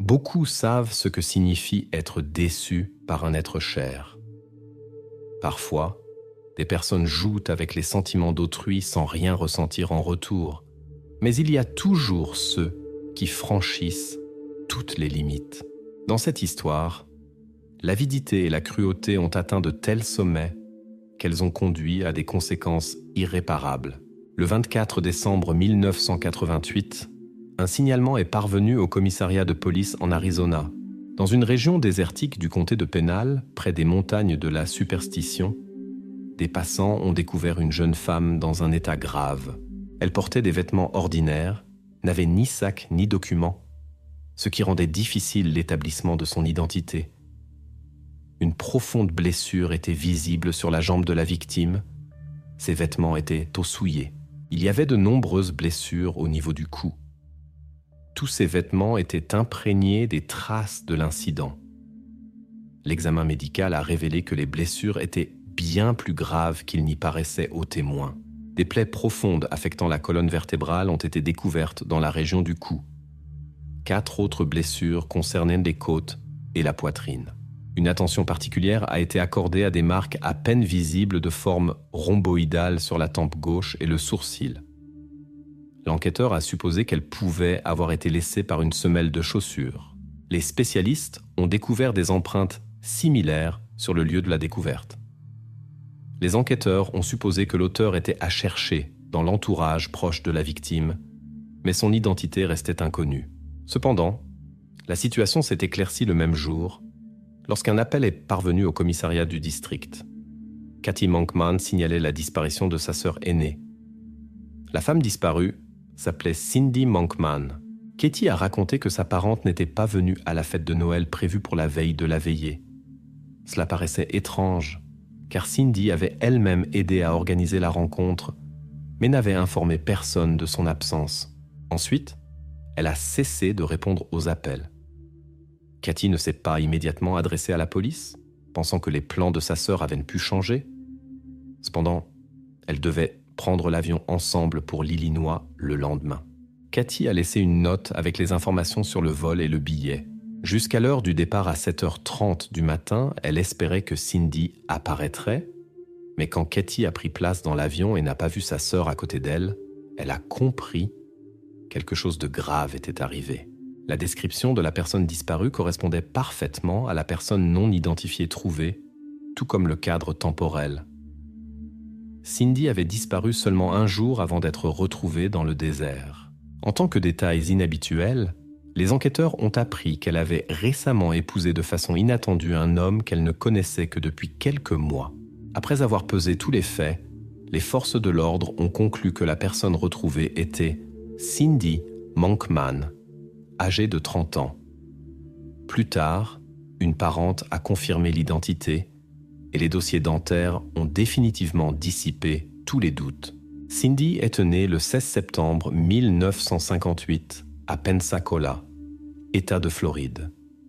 Beaucoup savent ce que signifie être déçu par un être cher. Parfois, des personnes jouent avec les sentiments d'autrui sans rien ressentir en retour. Mais il y a toujours ceux qui franchissent toutes les limites. Dans cette histoire, l'avidité et la cruauté ont atteint de tels sommets qu'elles ont conduit à des conséquences irréparables. Le 24 décembre 1988, un signalement est parvenu au commissariat de police en Arizona. Dans une région désertique du comté de Pinal, près des montagnes de la Superstition, des passants ont découvert une jeune femme dans un état grave. Elle portait des vêtements ordinaires, n'avait ni sac ni documents, ce qui rendait difficile l'établissement de son identité. Une profonde blessure était visible sur la jambe de la victime. Ses vêtements étaient souillés. Il y avait de nombreuses blessures au niveau du cou. Tous ces vêtements étaient imprégnés des traces de l'incident. L'examen médical a révélé que les blessures étaient bien plus graves qu'il n'y paraissait aux témoins. Des plaies profondes affectant la colonne vertébrale ont été découvertes dans la région du cou. 4 autres blessures concernaient les côtes et la poitrine. Une attention particulière a été accordée à des marques à peine visibles de forme rhomboïdale sur la tempe gauche et le sourcil. L'enquêteur a supposé qu'elles pouvaient avoir été laissées par une semelle de chaussure. Les spécialistes ont découvert des empreintes similaires sur le lieu de la découverte. Les enquêteurs ont supposé que l'auteur était à chercher dans l'entourage proche de la victime, mais son identité restait inconnue. Cependant, la situation s'est éclaircie le même jour, lorsqu'un appel est parvenu au commissariat du district. Kathy Monkman signalait la disparition de sa sœur aînée. La femme disparue s'appelait Cindy Monkman. Katie a raconté que sa parente n'était pas venue à la fête de Noël prévue pour la veille de la veillée. Cela paraissait étrange, car Cindy avait elle-même aidé à organiser la rencontre, mais n'avait informé personne de son absence. Ensuite, elle a cessé de répondre aux appels. Kathy ne s'est pas immédiatement adressée à la police, pensant que les plans de sa sœur avaient pu changer. Cependant, elle devait prendre l'avion ensemble pour l'Illinois le lendemain. Kathy a laissé une note avec les informations sur le vol et le billet. Jusqu'à l'heure du départ à 7h30 du matin, elle espérait que Cindy apparaîtrait, mais quand Kathy a pris place dans l'avion et n'a pas vu sa sœur à côté d'elle, elle a compris quelque chose de grave était arrivé. La description de la personne disparue correspondait parfaitement à la personne non identifiée trouvée, tout comme le cadre temporel. Cindy avait disparu seulement un jour avant d'être retrouvée dans le désert. En tant que détails inhabituels, les enquêteurs ont appris qu'elle avait récemment épousé de façon inattendue un homme qu'elle ne connaissait que depuis quelques mois. Après avoir pesé tous les faits, les forces de l'ordre ont conclu que la personne retrouvée était Cindy Monkman, âgée de 30 ans. Plus tard, une parente a confirmé l'identité et les dossiers dentaires ont définitivement dissipé tous les doutes. Cindy est née le 16 septembre 1958 à Pensacola, État de Floride.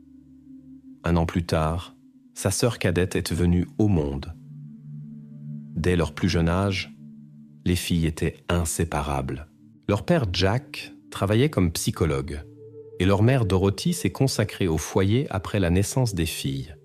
Un an plus tard, sa sœur cadette est venue au monde. Dès leur plus jeune âge, les filles étaient inséparables. Leur père Jack travaillait comme psychologue et leur mère Dorothy s'est consacrée au foyer après la naissance des filles.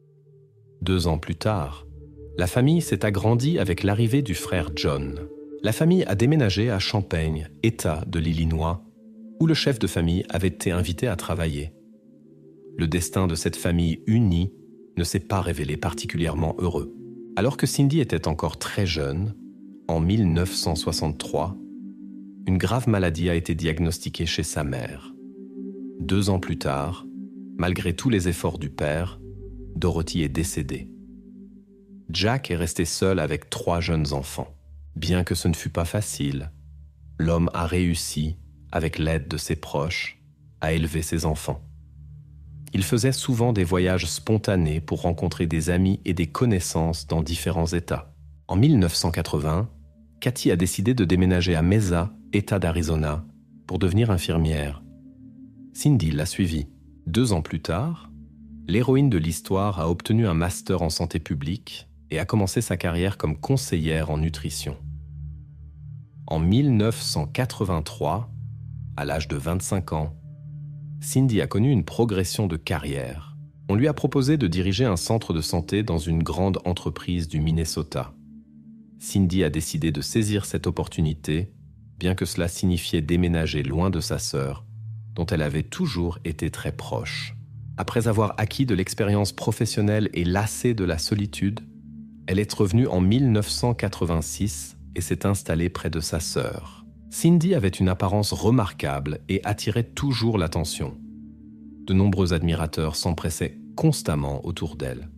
2 ans plus tard, la famille s'est agrandie avec l'arrivée du frère John. La famille a déménagé à Champaign, État de l'Illinois, où le chef de famille avait été invité à travailler. Le destin de cette famille unie ne s'est pas révélé particulièrement heureux. Alors que Cindy était encore très jeune, en 1963, une grave maladie a été diagnostiquée chez sa mère. 2 ans plus tard, malgré tous les efforts du père, Dorothy est décédée. Jack est resté seul avec 3 jeunes enfants. Bien que ce ne fût pas facile, l'homme a réussi, avec l'aide de ses proches, à élever ses enfants. Il faisait souvent des voyages spontanés pour rencontrer des amis et des connaissances dans différents États. En 1980, Kathy a décidé de déménager à Mesa, État d'Arizona, pour devenir infirmière. Cindy l'a suivie. 2 ans plus tard, l'héroïne de l'histoire a obtenu un master en santé publique et a commencé sa carrière comme conseillère en nutrition. En 1983, à l'âge de 25 ans, Cindy a connu une progression de carrière. On lui a proposé de diriger un centre de santé dans une grande entreprise du Minnesota. Cindy a décidé de saisir cette opportunité, bien que cela signifiait déménager loin de sa sœur, dont elle avait toujours été très proche. Après avoir acquis de l'expérience professionnelle et lassée de la solitude, elle est revenue en 1986 et s'est installée près de sa sœur. Cindy avait une apparence remarquable et attirait toujours l'attention. De nombreux admirateurs s'empressaient constamment autour d'elle.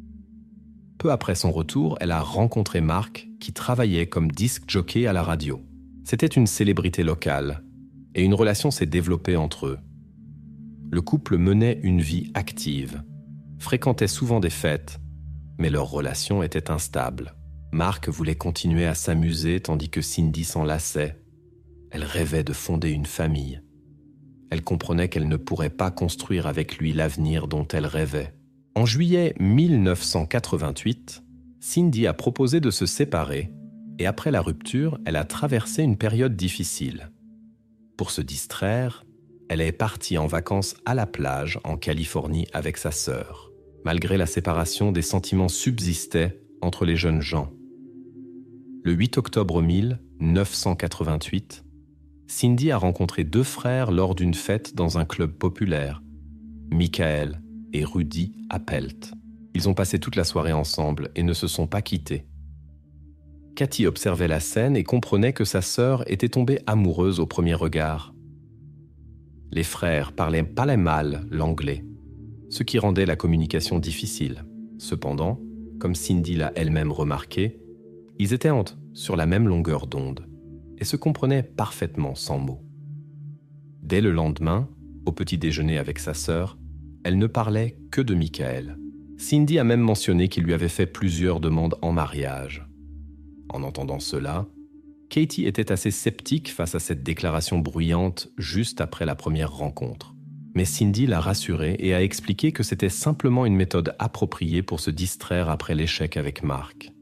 Peu après son retour, elle a rencontré Mark, qui travaillait comme disc jockey à la radio. C'était une célébrité locale, et une relation s'est développée entre eux. Le couple menait une vie active, fréquentait souvent des fêtes, mais leur relation était instable. Mark voulait continuer à s'amuser tandis que Cindy s'en lassait. Elle rêvait de fonder une famille. Elle comprenait qu'elle ne pourrait pas construire avec lui l'avenir dont elle rêvait. En juillet 1988, Cindy a proposé de se séparer et après la rupture, elle a traversé une période difficile. Pour se distraire, elle est partie en vacances à la plage en Californie avec sa sœur. Malgré la séparation, des sentiments subsistaient entre les jeunes gens. Le 8 octobre 1988, Cindy a rencontré 2 frères lors d'une fête dans un club populaire, Michael et Rudy Appelt. Ils ont passé toute la soirée ensemble et ne se sont pas quittés. Cathy observait la scène et comprenait que sa sœur était tombée amoureuse au premier regard. Les frères parlaient pas mal l'anglais, ce qui rendait la communication difficile. Cependant, comme Cindy l'a elle-même remarqué, ils étaient sur la même longueur d'onde et se comprenaient parfaitement sans mots. Dès le lendemain, au petit déjeuner avec sa sœur, elle ne parlait que de Michael. Cindy a même mentionné qu'il lui avait fait plusieurs demandes en mariage. En entendant cela, Katie était assez sceptique face à cette déclaration bruyante juste après la première rencontre. Mais Cindy l'a rassurée et a expliqué que c'était simplement une méthode appropriée pour se distraire après l'échec avec Mark.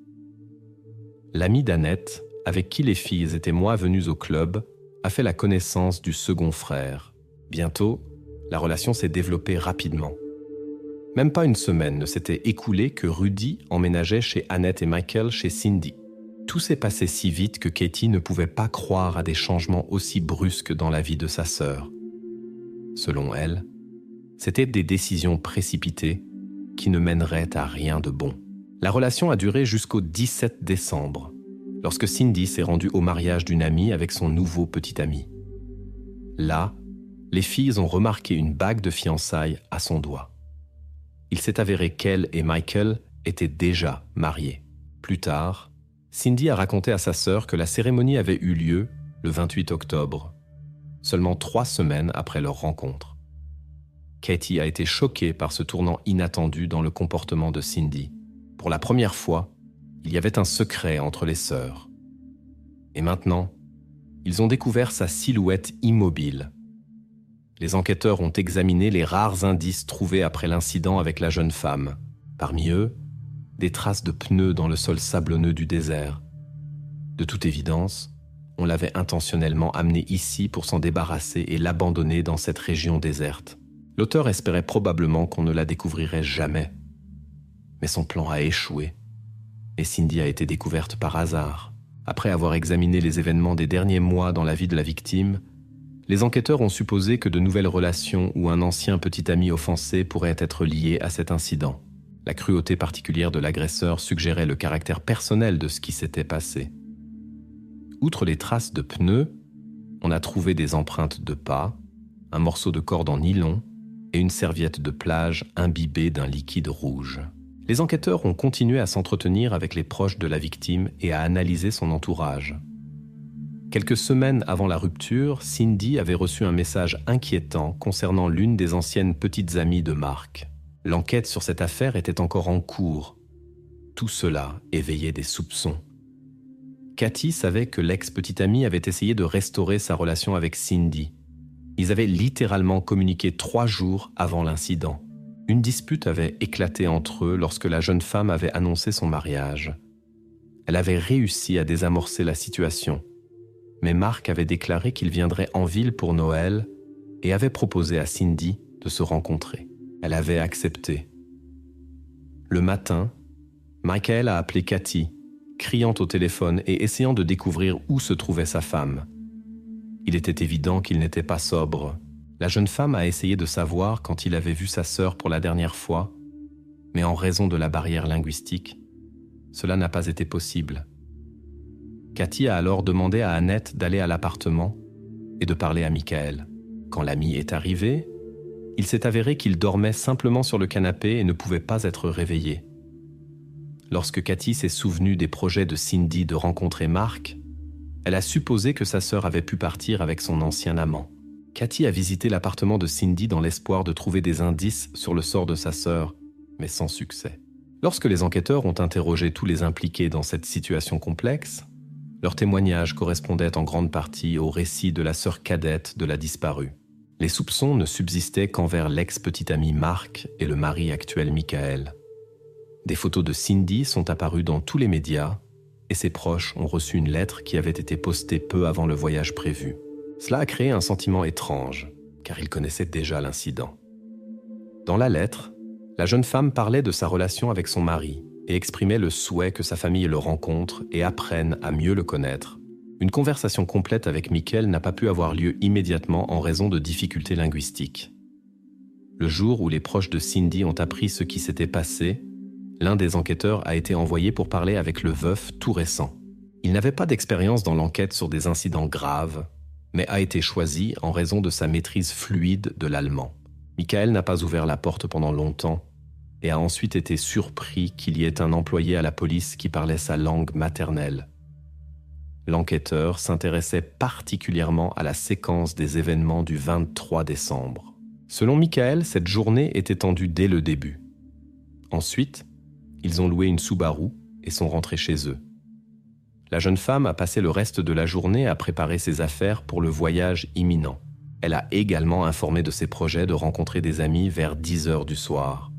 L'amie d'Annette, avec qui les filles étaient venues au club, a fait la connaissance du second frère. Bientôt, la relation s'est développée rapidement. Même pas une semaine ne s'était écoulée que Rudy emménageait chez Annette et Michael chez Cindy. Tout s'est passé si vite que Katie ne pouvait pas croire à des changements aussi brusques dans la vie de sa sœur. Selon elle, c'étaient des décisions précipitées qui ne mèneraient à rien de bon. La relation a duré jusqu'au 17 décembre, lorsque Cindy s'est rendue au mariage d'une amie avec son nouveau petit ami. Là, les filles ont remarqué une bague de fiançailles à son doigt. Il s'est avéré qu'elle et Michael étaient déjà mariés. Plus tard, Cindy a raconté à sa sœur que la cérémonie avait eu lieu le 28 octobre, seulement 3 semaines après leur rencontre. Katie a été choquée par ce tournant inattendu dans le comportement de Cindy. Pour la première fois, il y avait un secret entre les sœurs. Et maintenant, ils ont découvert sa silhouette immobile. Les enquêteurs ont examiné les rares indices trouvés après l'incident avec la jeune femme. Parmi eux, des traces de pneus dans le sol sablonneux du désert. De toute évidence, on l'avait intentionnellement amené ici pour s'en débarrasser et l'abandonner dans cette région déserte. L'auteur espérait probablement qu'on ne la découvrirait jamais. Mais son plan a échoué, et Cindy a été découverte par hasard. Après avoir examiné les événements des derniers mois dans la vie de la victime, les enquêteurs ont supposé que de nouvelles relations ou un ancien petit ami offensé pourraient être liés à cet incident. La cruauté particulière de l'agresseur suggérait le caractère personnel de ce qui s'était passé. Outre les traces de pneus, on a trouvé des empreintes de pas, un morceau de corde en nylon et une serviette de plage imbibée d'un liquide rouge. Les enquêteurs ont continué à s'entretenir avec les proches de la victime et à analyser son entourage. Quelques semaines avant la rupture, Cindy avait reçu un message inquiétant concernant l'une des anciennes petites amies de Mark. L'enquête sur cette affaire était encore en cours. Tout cela éveillait des soupçons. Cathy savait que l'ex-petite amie avait essayé de restaurer sa relation avec Cindy. Ils avaient littéralement communiqué 3 jours avant l'incident. Une dispute avait éclaté entre eux lorsque la jeune femme avait annoncé son mariage. Elle avait réussi à désamorcer la situation, mais Mark avait déclaré qu'il viendrait en ville pour Noël et avait proposé à Cindy de se rencontrer. Elle avait accepté. Le matin, Michael a appelé Cathy, criant au téléphone et essayant de découvrir où se trouvait sa femme. Il était évident qu'il n'était pas sobre. La jeune femme a essayé de savoir quand il avait vu sa sœur pour la dernière fois, mais en raison de la barrière linguistique, cela n'a pas été possible. Cathy a alors demandé à Annette d'aller à l'appartement et de parler à Michael. Quand l'ami est arrivé, il s'est avéré qu'il dormait simplement sur le canapé et ne pouvait pas être réveillé. Lorsque Cathy s'est souvenue des projets de Cindy de rencontrer Mark, elle a supposé que sa sœur avait pu partir avec son ancien amant. Cathy a visité l'appartement de Cindy dans l'espoir de trouver des indices sur le sort de sa sœur, mais sans succès. Lorsque les enquêteurs ont interrogé tous les impliqués dans cette situation complexe, leurs témoignages correspondaient en grande partie au récit de la sœur cadette de la disparue. Les soupçons ne subsistaient qu'envers l'ex-petit ami Mark et le mari actuel Michael. Des photos de Cindy sont apparues dans tous les médias et ses proches ont reçu une lettre qui avait été postée peu avant le voyage prévu. Cela a créé un sentiment étrange, car ils connaissaient déjà l'incident. Dans la lettre, la jeune femme parlait de sa relation avec son mari et exprimait le souhait que sa famille le rencontre et apprenne à mieux le connaître. Une conversation complète avec Michael n'a pas pu avoir lieu immédiatement en raison de difficultés linguistiques. Le jour où les proches de Cindy ont appris ce qui s'était passé, l'un des enquêteurs a été envoyé pour parler avec le veuf tout récent. Il n'avait pas d'expérience dans l'enquête sur des incidents graves, mais a été choisi en raison de sa maîtrise fluide de l'allemand. Michael n'a pas ouvert la porte pendant longtemps et a ensuite été surpris qu'il y ait un employé à la police qui parlait sa langue maternelle. L'enquêteur s'intéressait particulièrement à la séquence des événements du 23 décembre. Selon Michael, cette journée était tendue dès le début. Ensuite, ils ont loué une Subaru et sont rentrés chez eux. La jeune femme a passé le reste de la journée à préparer ses affaires pour le voyage imminent. Elle a également informé de ses projets de rencontrer des amis vers 10h du soir.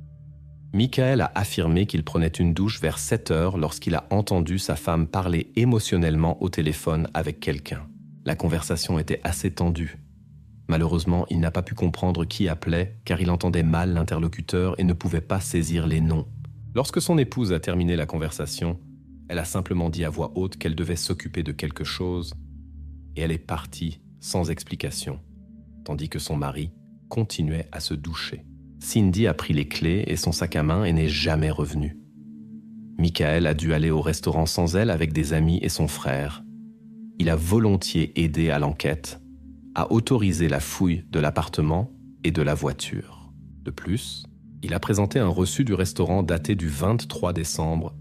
Michael a affirmé qu'il prenait une douche vers 7h lorsqu'il a entendu sa femme parler émotionnellement au téléphone avec quelqu'un. La conversation était assez tendue. Malheureusement, il n'a pas pu comprendre qui appelait car il entendait mal l'interlocuteur et ne pouvait pas saisir les noms. Lorsque son épouse a terminé la conversation, elle a simplement dit à voix haute qu'elle devait s'occuper de quelque chose et elle est partie sans explication, tandis que son mari continuait à se doucher. Cindy a pris les clés et son sac à main et n'est jamais revenue. Michael a dû aller au restaurant sans elle avec des amis et son frère. Il a volontiers aidé à l'enquête, a autorisé la fouille de l'appartement et de la voiture. De plus, il a présenté un reçu du restaurant daté du 23 décembre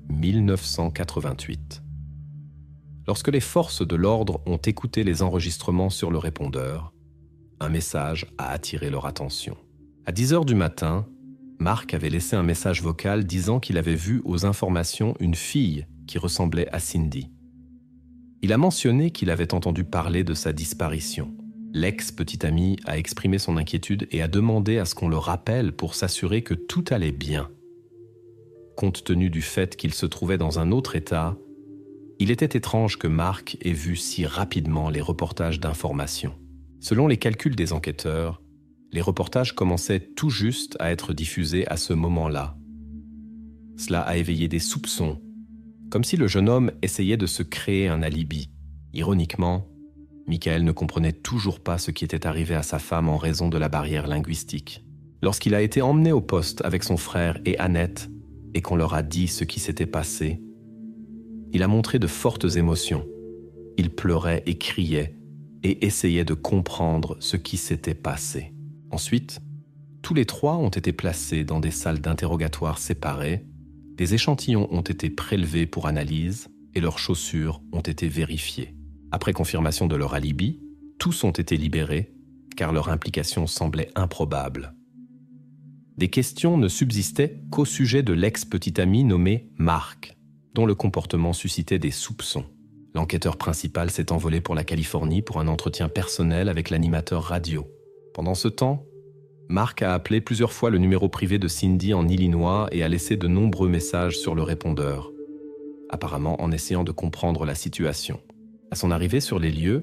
1988. Lorsque les forces de l'ordre ont écouté les enregistrements sur le répondeur, un message a attiré leur attention. À 10h du matin, Mark avait laissé un message vocal disant qu'il avait vu aux informations une fille qui ressemblait à Cindy. Il a mentionné qu'il avait entendu parler de sa disparition. L'ex-petit ami a exprimé son inquiétude et a demandé à ce qu'on le rappelle pour s'assurer que tout allait bien. Compte tenu du fait qu'il se trouvait dans un autre état, il était étrange que Mark ait vu si rapidement les reportages d'information. Selon les calculs des enquêteurs, les reportages commençaient tout juste à être diffusés à ce moment-là. Cela a éveillé des soupçons, comme si le jeune homme essayait de se créer un alibi. Ironiquement, Michael ne comprenait toujours pas ce qui était arrivé à sa femme en raison de la barrière linguistique. Lorsqu'il a été emmené au poste avec son frère et Annette, et qu'on leur a dit ce qui s'était passé, il a montré de fortes émotions. Il pleurait et criait, et essayait de comprendre ce qui s'était passé. Ensuite, tous les trois ont été placés dans des salles d'interrogatoire séparées, des échantillons ont été prélevés pour analyse et leurs chaussures ont été vérifiées. Après confirmation de leur alibi, tous ont été libérés car leur implication semblait improbable. Des questions ne subsistaient qu'au sujet de l'ex-petit ami nommé Mark, dont le comportement suscitait des soupçons. L'enquêteur principal s'est envolé pour la Californie pour un entretien personnel avec l'animateur radio. Pendant ce temps, Mark a appelé plusieurs fois le numéro privé de Cindy en Illinois et a laissé de nombreux messages sur le répondeur, apparemment en essayant de comprendre la situation. À son arrivée sur les lieux,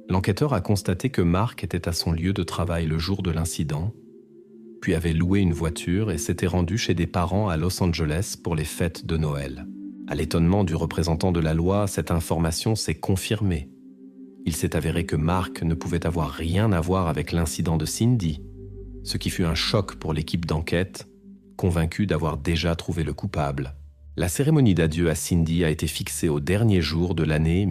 L'enquêteur a constaté que Mark était à son lieu de travail le jour de l'incident, puis avait loué une voiture et s'était rendu chez des parents à Los Angeles pour les fêtes de Noël. À l'étonnement du représentant de la loi, cette information s'est confirmée. Il s'est avéré que Mark ne pouvait avoir rien à voir avec l'incident de Cindy, ce qui fut un choc pour l'équipe d'enquête, convaincue d'avoir déjà trouvé le coupable. La cérémonie d'adieu à Cindy a été fixée au dernier jour de l'année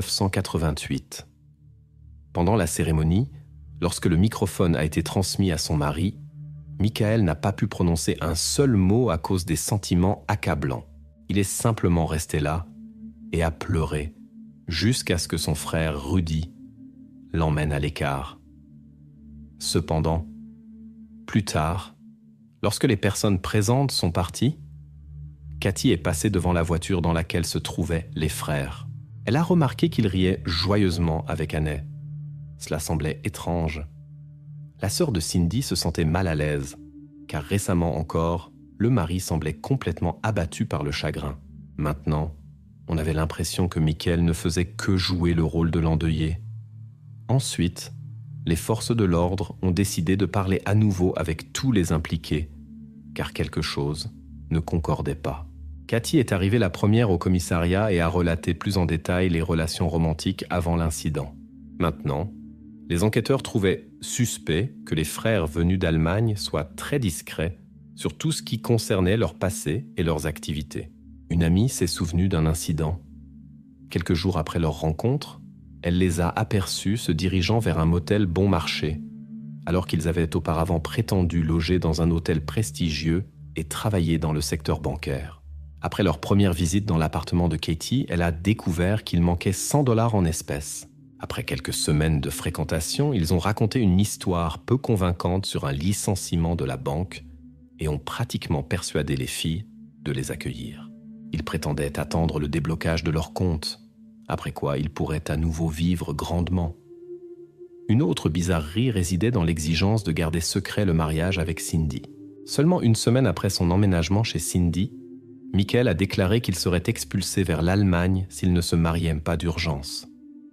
1988. Pendant la cérémonie, lorsque le microphone a été transmis à son mari, Michael n'a pas pu prononcer un seul mot à cause des sentiments accablants. Il est simplement resté là et a pleuré jusqu'à ce que son frère Rudy l'emmène à l'écart. Cependant, plus tard, lorsque les personnes présentes sont parties, Cathy est passée devant la voiture dans laquelle se trouvaient les frères. Elle a remarqué qu'ils riaient joyeusement avec Anne. Cela semblait étrange. La sœur de Cindy se sentait mal à l'aise, car récemment encore, le mari semblait complètement abattu par le chagrin. Maintenant, on avait l'impression que Michael ne faisait que jouer le rôle de l'endeuillé. Ensuite, les forces de l'ordre ont décidé de parler à nouveau avec tous les impliqués, car quelque chose ne concordait pas. Cathy est arrivée la première au commissariat et a relaté plus en détail les relations romantiques avant l'incident. Maintenant, les enquêteurs trouvaient suspect que les frères venus d'Allemagne soient très discrets sur tout ce qui concernait leur passé et leurs activités. Une amie s'est souvenue d'un incident. Quelques jours après leur rencontre, elle les a aperçus se dirigeant vers un motel bon marché, alors qu'ils avaient auparavant prétendu loger dans un hôtel prestigieux et travailler dans le secteur bancaire. Après leur première visite dans l'appartement de Katie, elle a découvert qu'il manquait $100 en espèces. Après quelques semaines de fréquentation, ils ont raconté une histoire peu convaincante sur un licenciement de la banque et ont pratiquement persuadé les filles de les accueillir. Ils prétendaient attendre le déblocage de leur compte, après quoi ils pourraient à nouveau vivre grandement. Une autre bizarrerie résidait dans l'exigence de garder secret le mariage avec Cindy. Seulement une semaine après son emménagement chez Cindy, Michael a déclaré qu'il serait expulsé vers l'Allemagne s'il ne se mariait pas d'urgence.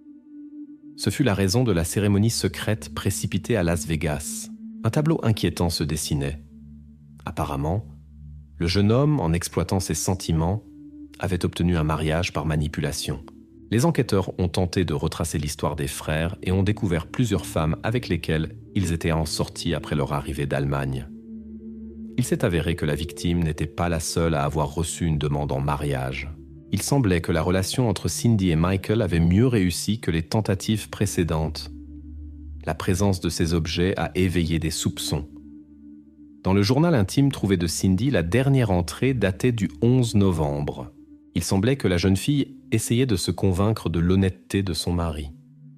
Ce fut la raison de la cérémonie secrète précipitée à Las Vegas. Un tableau inquiétant se dessinait. Apparemment, le jeune homme, en exploitant ses sentiments, avait obtenu un mariage par manipulation. Les enquêteurs ont tenté de retracer l'histoire des frères et ont découvert plusieurs femmes avec lesquelles ils étaient en sortie après leur arrivée d'Allemagne. Il s'est avéré que la victime n'était pas la seule à avoir reçu une demande en mariage. Il semblait que la relation entre Cindy et Michael avait mieux réussi que les tentatives précédentes. La présence de ces objets a éveillé des soupçons. Dans le journal intime trouvé de Cindy, la dernière entrée datait du 11 novembre. Il semblait que la jeune fille essayait de se convaincre de l'honnêteté de son mari.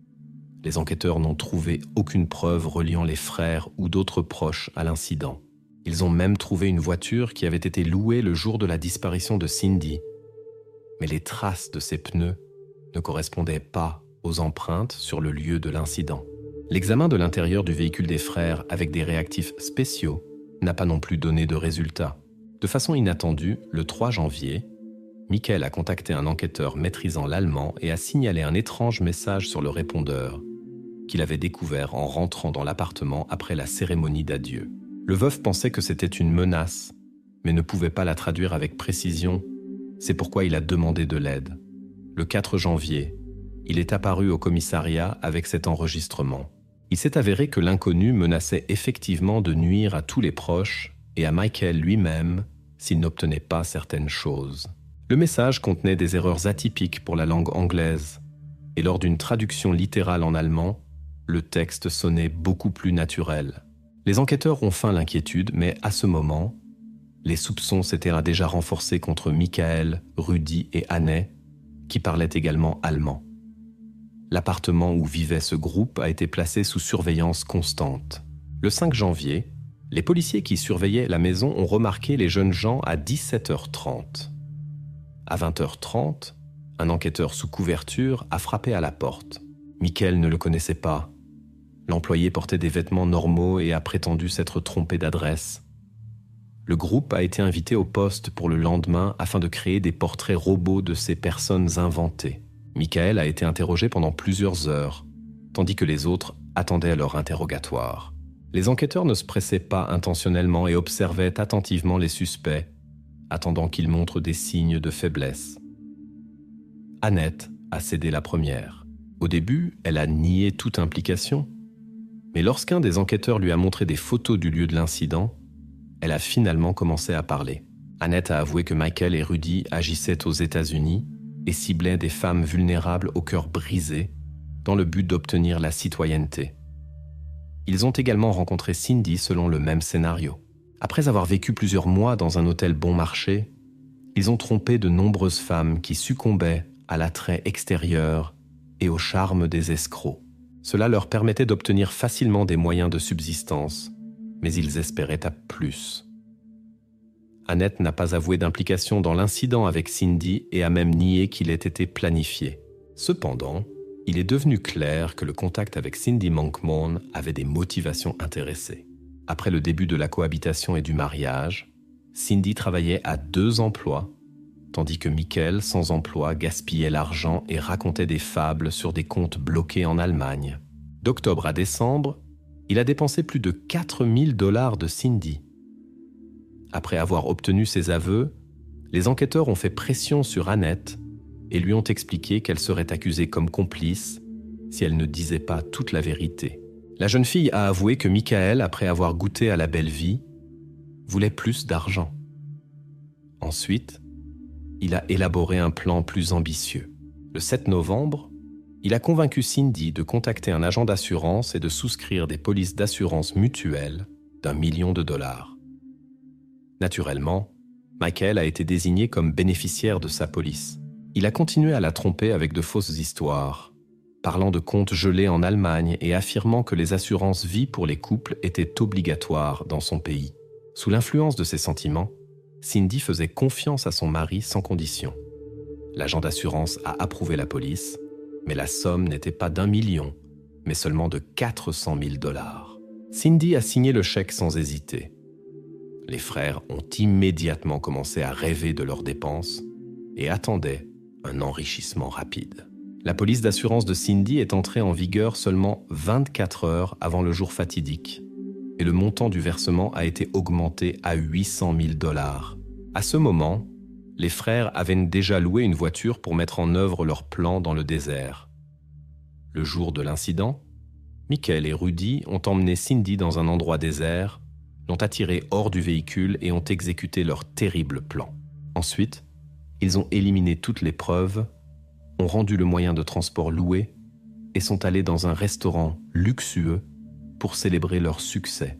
Les enquêteurs n'ont trouvé aucune preuve reliant les frères ou d'autres proches à l'incident. Ils ont même trouvé une voiture qui avait été louée le jour de la disparition de Cindy. Mais les traces de ses pneus ne correspondaient pas aux empreintes sur le lieu de l'incident. L'examen de l'intérieur du véhicule des frères avec des réactifs spéciaux n'a pas non plus donné de résultats. De façon inattendue, le 3 janvier, Michael a contacté un enquêteur maîtrisant l'allemand et a signalé un étrange message sur le répondeur qu'il avait découvert en rentrant dans l'appartement après la cérémonie d'adieu. Le veuf pensait que c'était une menace, mais ne pouvait pas la traduire avec précision. C'est pourquoi il a demandé de l'aide. Le 4 janvier, il est apparu au commissariat avec cet enregistrement. Il s'est avéré que l'inconnu menaçait effectivement de nuire à tous les proches et à Michael lui-même s'il n'obtenait pas certaines choses. Le message contenait des erreurs atypiques pour la langue anglaise, et lors d'une traduction littérale en allemand, le texte sonnait beaucoup plus naturel. Les enquêteurs ont feint l'inquiétude, mais à ce moment, les soupçons s'étaient déjà renforcés contre Michael, Rudy et Anne, qui parlaient également allemand. L'appartement où vivait ce groupe a été placé sous surveillance constante. Le 5 janvier, les policiers qui surveillaient la maison ont remarqué les jeunes gens à 17h30. À 20h30, un enquêteur sous couverture a frappé à la porte. Michael ne le connaissait pas. L'employé portait des vêtements normaux et a prétendu s'être trompé d'adresse. Le groupe a été invité au poste pour le lendemain afin de créer des portraits robots de ces personnes inventées. Michael a été interrogé pendant plusieurs heures, tandis que les autres attendaient leur interrogatoire. Les enquêteurs ne se pressaient pas intentionnellement et observaient attentivement les suspects, attendant qu'ils montrent des signes de faiblesse. Annette a cédé la première. Au début, elle a nié toute implication, mais lorsqu'un des enquêteurs lui a montré des photos du lieu de l'incident, elle a finalement commencé à parler. Annette a avoué que Michael et Rudy agissaient aux États-Unis et ciblaient des femmes vulnérables au cœur brisé dans le but d'obtenir la citoyenneté. Ils ont également rencontré Cindy selon le même scénario. Après avoir vécu plusieurs mois dans un hôtel bon marché, ils ont trompé de nombreuses femmes qui succombaient à l'attrait extérieur et au charme des escrocs. Cela leur permettait d'obtenir facilement des moyens de subsistance, mais ils espéraient à plus. Annette n'a pas avoué d'implication dans l'incident avec Cindy et a même nié qu'il ait été planifié. Cependant, il est devenu clair que le contact avec Cindy Monkmorn avait des motivations intéressées. Après le début de la cohabitation et du mariage, Cindy travaillait à 2 emplois, tandis que Michael, sans emploi, gaspillait l'argent et racontait des fables sur des comptes bloqués en Allemagne. D'octobre à décembre, il a dépensé plus de $4 000 de Cindy. Après avoir obtenu ses aveux, les enquêteurs ont fait pression sur Annette et lui ont expliqué qu'elle serait accusée comme complice si elle ne disait pas toute la vérité. La jeune fille a avoué que Michael, après avoir goûté à la belle vie, voulait plus d'argent. Ensuite, il a élaboré un plan plus ambitieux. Le 7 novembre, il a convaincu Cindy de contacter un agent d'assurance et de souscrire des polices d'assurance mutuelles d'1 million de dollars. Naturellement, Michael a été désigné comme bénéficiaire de sa police. Il a continué à la tromper avec de fausses histoires, parlant de comptes gelés en Allemagne et affirmant que les assurances vie pour les couples étaient obligatoires dans son pays. Sous l'influence de ses sentiments, Cindy faisait confiance à son mari sans condition. L'agent d'assurance a approuvé la police, mais la somme n'était pas d'1 million, mais seulement de 400 000 dollars. Cindy a signé le chèque sans hésiter. Les frères ont immédiatement commencé à rêver de leurs dépenses et attendaient un enrichissement rapide. La police d'assurance de Cindy est entrée en vigueur seulement 24 heures avant le jour fatidique et le montant du versement a été augmenté à 800 000 dollars. À ce moment, les frères avaient déjà loué une voiture pour mettre en œuvre leur plan dans le désert. Le jour de l'incident, Michael et Rudy ont emmené Cindy dans un endroit désert, l'ont attirée hors du véhicule et ont exécuté leur terrible plan. Ensuite, ils ont éliminé toutes les preuves, ont rendu le moyen de transport loué et sont allés dans un restaurant luxueux pour célébrer leur succès.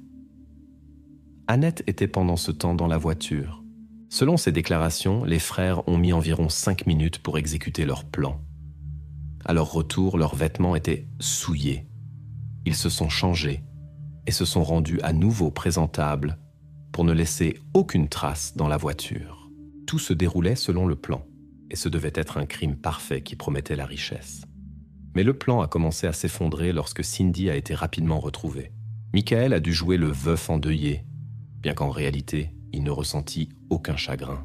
Annette était pendant ce temps dans la voiture. Selon ses déclarations, les frères ont mis environ 5 minutes pour exécuter leur plan. À leur retour, leurs vêtements étaient souillés. Ils se sont changés et se sont rendus à nouveau présentables pour ne laisser aucune trace dans la voiture. Tout se déroulait selon le plan, et ce devait être un crime parfait qui promettait la richesse. Mais le plan a commencé à s'effondrer lorsque Cindy a été rapidement retrouvée. Michael a dû jouer le veuf endeuillé, bien qu'en réalité, il ne ressentit aucun chagrin.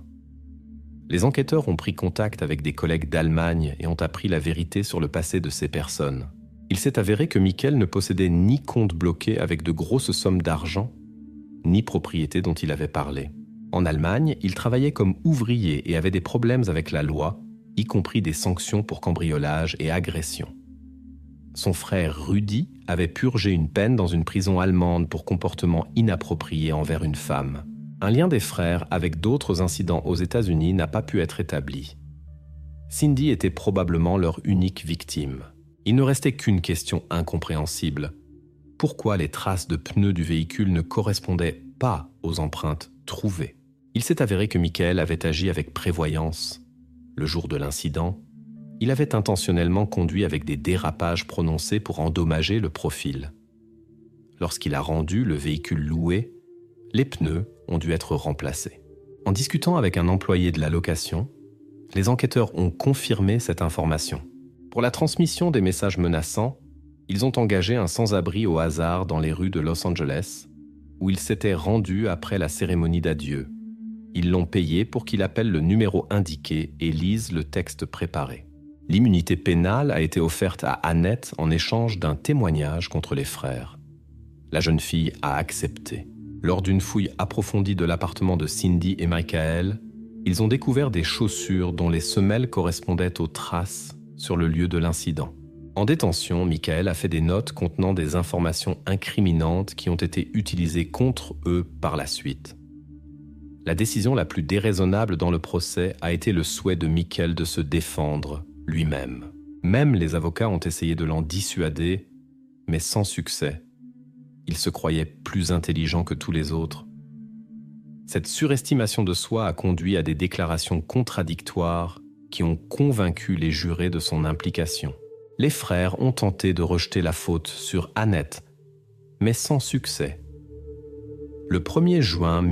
Les enquêteurs ont pris contact avec des collègues d'Allemagne et ont appris la vérité sur le passé de ces personnes. Il s'est avéré que Michael ne possédait ni compte bloqué avec de grosses sommes d'argent, ni propriété dont il avait parlé. En Allemagne, il travaillait comme ouvrier et avait des problèmes avec la loi, y compris des sanctions pour cambriolage et agression. Son frère Rudy avait purgé une peine dans une prison allemande pour comportement inapproprié envers une femme. Un lien des frères avec d'autres incidents aux États-Unis n'a pas pu être établi. Cindy était probablement leur unique victime. Il ne restait qu'une question incompréhensible. Pourquoi les traces de pneus du véhicule ne correspondaient pas aux empreintes trouvées? Il s'est avéré que Michael avait agi avec prévoyance. Le jour de l'incident, il avait intentionnellement conduit avec des dérapages prononcés pour endommager le profil. Lorsqu'il a rendu le véhicule loué, les pneus ont dû être remplacés. En discutant avec un employé de la location, les enquêteurs ont confirmé cette information. Pour la transmission des messages menaçants, ils ont engagé un sans-abri au hasard dans les rues de Los Angeles, où il s'était rendu après la cérémonie d'adieu. Ils l'ont payé pour qu'il appelle le numéro indiqué et lise le texte préparé. L'immunité pénale a été offerte à Annette en échange d'un témoignage contre les frères. La jeune fille a accepté. Lors d'une fouille approfondie de l'appartement de Cindy et Michael, ils ont découvert des chaussures dont les semelles correspondaient aux traces sur le lieu de l'incident. En détention, Michael a fait des notes contenant des informations incriminantes qui ont été utilisées contre eux par la suite. La décision la plus déraisonnable dans le procès a été le souhait de Michael de se défendre lui-même. Même les avocats ont essayé de l'en dissuader, mais sans succès. Il se croyait plus intelligent que tous les autres. Cette surestimation de soi a conduit à des déclarations contradictoires qui ont convaincu les jurés de son implication. Les frères ont tenté de rejeter la faute sur Annette, mais sans succès. Le 1er juin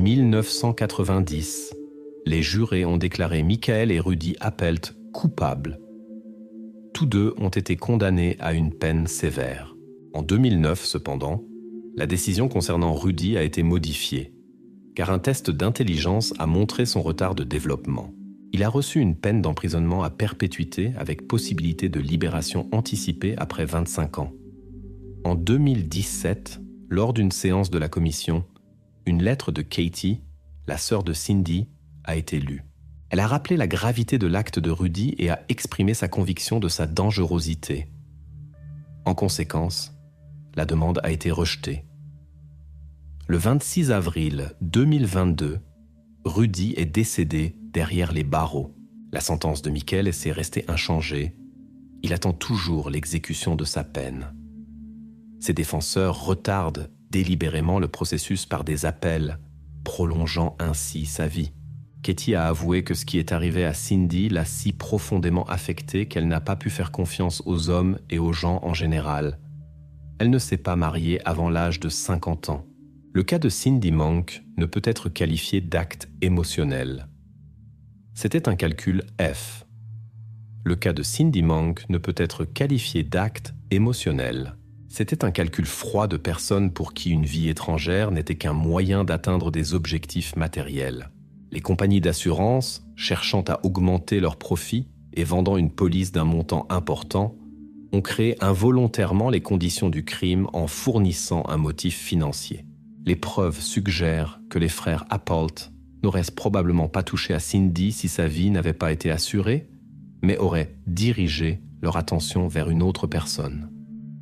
1990, les jurés ont déclaré Michael et Rudy Appelt coupables. Tous deux ont été condamnés à une peine sévère. En 2009, cependant, la décision concernant Rudy a été modifiée, car un test d'intelligence a montré son retard de développement. Il a reçu une peine d'emprisonnement à perpétuité avec possibilité de libération anticipée après 25 ans. En 2017, lors d'une séance de la commission, une lettre de Katie, la sœur de Cindy, a été lue. Elle a rappelé la gravité de l'acte de Rudy et a exprimé sa conviction de sa dangerosité. En conséquence, la demande a été rejetée. Le 26 avril 2022, Rudy est décédé derrière les barreaux. La sentence de Michael est restée inchangée. Il attend toujours l'exécution de sa peine. Ses défenseurs retardent délibérément le processus par des appels, prolongeant ainsi sa vie. Katie a avoué que ce qui est arrivé à Cindy l'a si profondément affectée qu'elle n'a pas pu faire confiance aux hommes et aux gens en général. Elle ne s'est pas mariée avant l'âge de 50 ans. Le cas de Cindy Monk ne peut être qualifié d'acte émotionnel. C'était un calcul F. Le cas de Cindy Monk ne peut être qualifié d'acte émotionnel. C'était un calcul froid de personnes pour qui une vie étrangère n'était qu'un moyen d'atteindre des objectifs matériels. Les compagnies d'assurance, cherchant à augmenter leurs profits et vendant une police d'un montant important, ont créé involontairement les conditions du crime en fournissant un motif financier. Les preuves suggèrent que les frères Appelt n'auraient probablement pas touché à Cindy si sa vie n'avait pas été assurée, mais auraient dirigé leur attention vers une autre personne.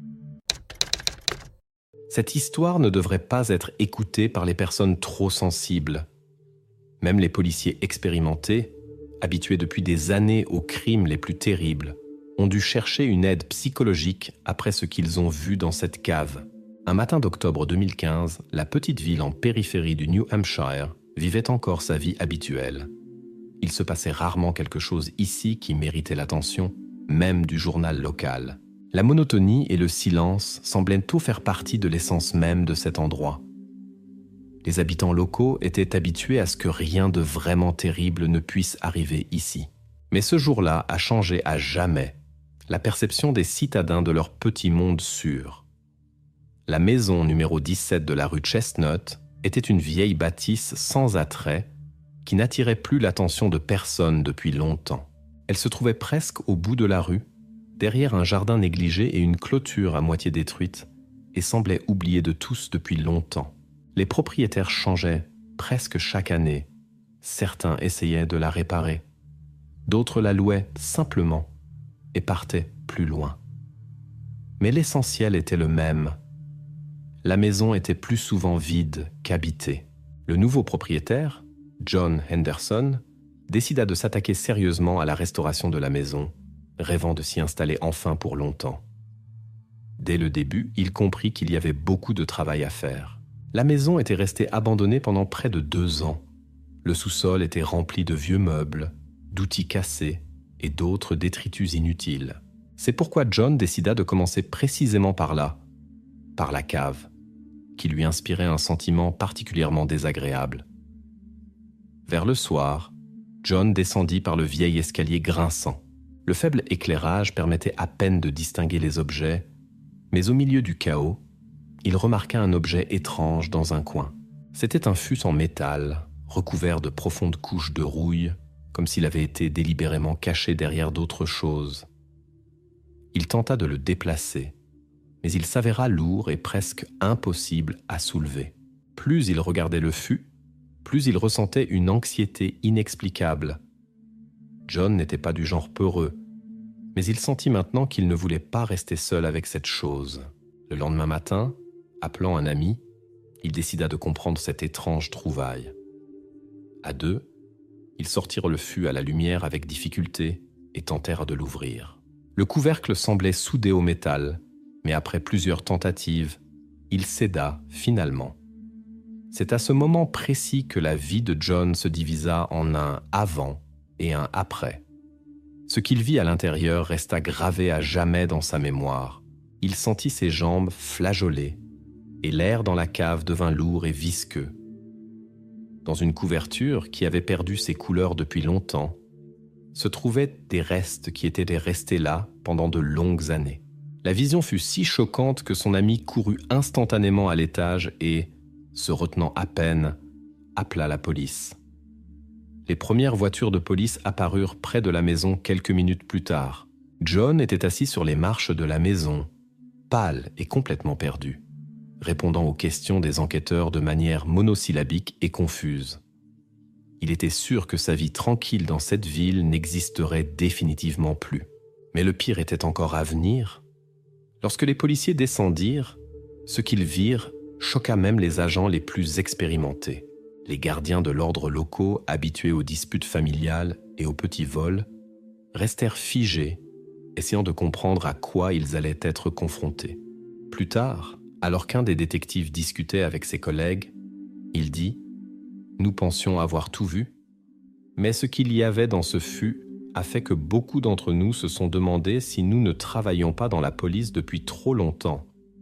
Cette histoire ne devrait pas être écoutée par les personnes trop sensibles. Même les policiers expérimentés, habitués depuis des années aux crimes les plus terribles, ont dû chercher une aide psychologique après ce qu'ils ont vu dans cette cave. Un matin d'octobre 2015, la petite ville en périphérie du New Hampshire vivait encore sa vie habituelle. Il se passait rarement quelque chose ici qui méritait l'attention, même du journal local. La monotonie et le silence semblaient tout faire partie de l'essence même de cet endroit. Les habitants locaux étaient habitués à ce que rien de vraiment terrible ne puisse arriver ici. Mais ce jour-là a changé à jamais la perception des citadins de leur petit monde sûr. La maison numéro 17 de la rue Chestnut était une vieille bâtisse sans attrait qui n'attirait plus l'attention de personne depuis longtemps. Elle se trouvait presque au bout de la rue, derrière un jardin négligé et une clôture à moitié détruite, et semblait oubliée de tous depuis longtemps. Les propriétaires changeaient presque chaque année. Certains essayaient de la réparer. D'autres la louaient simplement et partaient plus loin. Mais l'essentiel était le même. La maison était plus souvent vide qu'habitée. Le nouveau propriétaire, John Henderson, décida de s'attaquer sérieusement à la restauration de la maison, rêvant de s'y installer enfin pour longtemps. Dès le début, il comprit qu'il y avait beaucoup de travail à faire. La maison était restée abandonnée pendant près de 2 ans. Le sous-sol était rempli de vieux meubles, d'outils cassés et d'autres détritus inutiles. C'est pourquoi John décida de commencer précisément par là, par la cave, qui lui inspirait un sentiment particulièrement désagréable. Vers le soir, John descendit par le vieil escalier grinçant. Le faible éclairage permettait à peine de distinguer les objets, mais au milieu du chaos, il remarqua un objet étrange dans un coin. C'était un fût en métal, recouvert de profondes couches de rouille, comme s'il avait été délibérément caché derrière d'autres choses. Il tenta de le déplacer, mais il s'avéra lourd et presque impossible à soulever. Plus il regardait le fût, plus il ressentait une anxiété inexplicable. John n'était pas du genre peureux, mais il sentit maintenant qu'il ne voulait pas rester seul avec cette chose. Le lendemain matin, appelant un ami, il décida de comprendre cette étrange trouvaille. À deux, ils sortirent le fût à la lumière avec difficulté et tentèrent de l'ouvrir. Le couvercle semblait soudé au métal, mais après plusieurs tentatives, il céda finalement. C'est à ce moment précis que la vie de John se divisa en un avant et un après. Ce qu'il vit à l'intérieur resta gravé à jamais dans sa mémoire. Il sentit ses jambes flageoler et l'air dans la cave devint lourd et visqueux. Dans une couverture qui avait perdu ses couleurs depuis longtemps, se trouvaient des restes qui étaient restés là pendant de longues années. La vision fut si choquante que son ami courut instantanément à l'étage et, se retenant à peine, appela la police. Les premières voitures de police apparurent près de la maison quelques minutes plus tard. John était assis sur les marches de la maison, pâle et complètement perdu, répondant aux questions des enquêteurs de manière monosyllabique et confuse. Il était sûr que sa vie tranquille dans cette ville n'existerait définitivement plus. Mais le pire était encore à venir. Lorsque les policiers descendirent, ce qu'ils virent choqua même les agents les plus expérimentés. Les gardiens de l'ordre locaux, habitués aux disputes familiales et aux petits vols, restèrent figés, essayant de comprendre à quoi ils allaient être confrontés. Plus tard, alors qu'un des détectives discutait avec ses collègues, il dit « Nous pensions avoir tout vu, mais ce qu'il y avait dans ce fût a fait que beaucoup d'entre nous se sont demandé si nous ne travaillions pas dans la police depuis trop longtemps.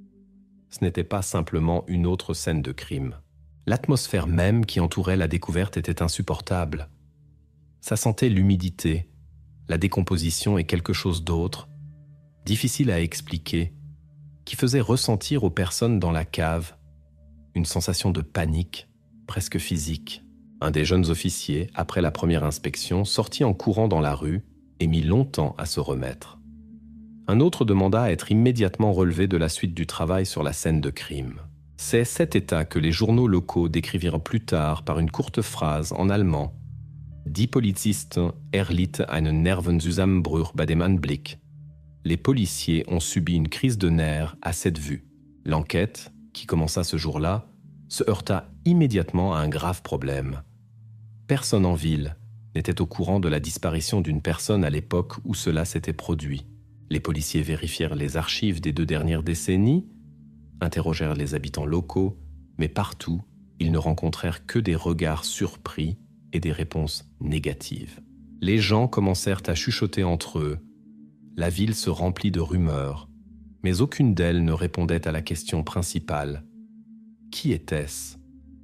Ce n'était pas simplement une autre scène de crime. L'atmosphère même qui entourait la découverte était insupportable. Ça sentait l'humidité, la décomposition et quelque chose d'autre, difficile à expliquer, qui faisait ressentir aux personnes dans la cave une sensation de panique, presque physique. Un des jeunes officiers, après la première inspection, sortit en courant dans la rue et mit longtemps à se remettre. Un autre demanda à être immédiatement relevé de la suite du travail sur la scène de crime. C'est cet état que les journaux locaux décrivirent plus tard par une courte phrase en allemand. Die Polizisten erlitt einen Nervenzusammenbruch bei dem Anblick. Les policiers ont subi une crise de nerfs à cette vue. L'enquête, qui commença ce jour-là, se heurta immédiatement à un grave problème. Personne en ville n'était au courant de la disparition d'une personne à l'époque où cela s'était produit. Les policiers vérifièrent les archives des 2 dernières décennies, interrogèrent les habitants locaux, mais partout, ils ne rencontrèrent que des regards surpris et des réponses négatives. Les gens commencèrent à chuchoter entre eux. La ville se remplit de rumeurs, mais aucune d'elles ne répondait à la question principale. Qui était-ce ?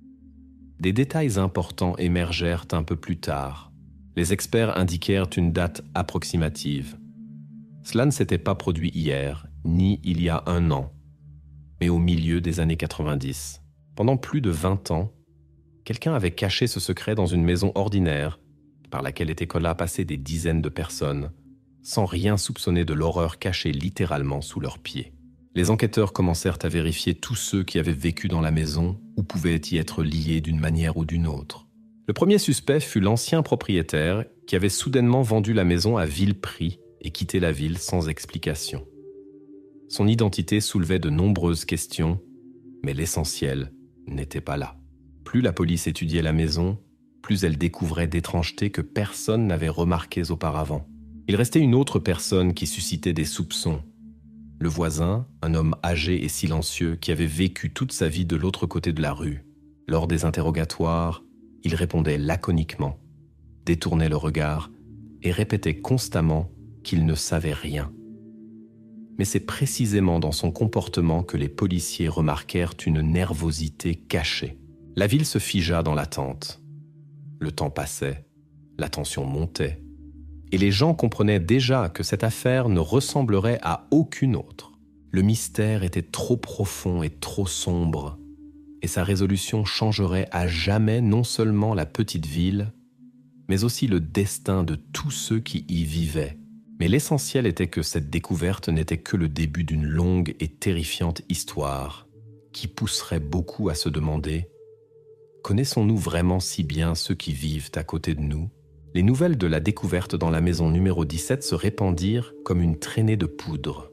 Des détails importants émergèrent un peu plus tard. Les experts indiquèrent une date approximative. Cela ne s'était pas produit hier, ni il y a 1 an, mais au milieu des années 90. Pendant plus de 20 ans, quelqu'un avait caché ce secret dans une maison ordinaire, par laquelle étaient passées des dizaines de personnes, sans rien soupçonner de l'horreur cachée littéralement sous leurs pieds. Les enquêteurs commencèrent à vérifier tous ceux qui avaient vécu dans la maison ou pouvaient y être liés d'une manière ou d'une autre. Le premier suspect fut l'ancien propriétaire qui avait soudainement vendu la maison à vil prix et quitté la ville sans explication. Son identité soulevait de nombreuses questions, mais l'essentiel n'était pas là. Plus la police étudiait la maison, plus elle découvrait d'étrangetés que personne n'avait remarquées auparavant. Il restait une autre personne qui suscitait des soupçons. Le voisin, un homme âgé et silencieux qui avait vécu toute sa vie de l'autre côté de la rue. Lors des interrogatoires, il répondait laconiquement, détournait le regard et répétait constamment qu'il ne savait rien. Mais c'est précisément dans son comportement que les policiers remarquèrent une nervosité cachée. La ville se figea dans l'attente. Le temps passait, la tension montait, et les gens comprenaient déjà que cette affaire ne ressemblerait à aucune autre. Le mystère était trop profond et trop sombre, et sa résolution changerait à jamais non seulement la petite ville, mais aussi le destin de tous ceux qui y vivaient. Mais l'essentiel était que cette découverte n'était que le début d'une longue et terrifiante histoire qui pousserait beaucoup à se demander « Connaissons-nous vraiment si bien ceux qui vivent à côté de nous ?» Les nouvelles de la découverte dans la maison numéro 17 se répandirent comme une traînée de poudre.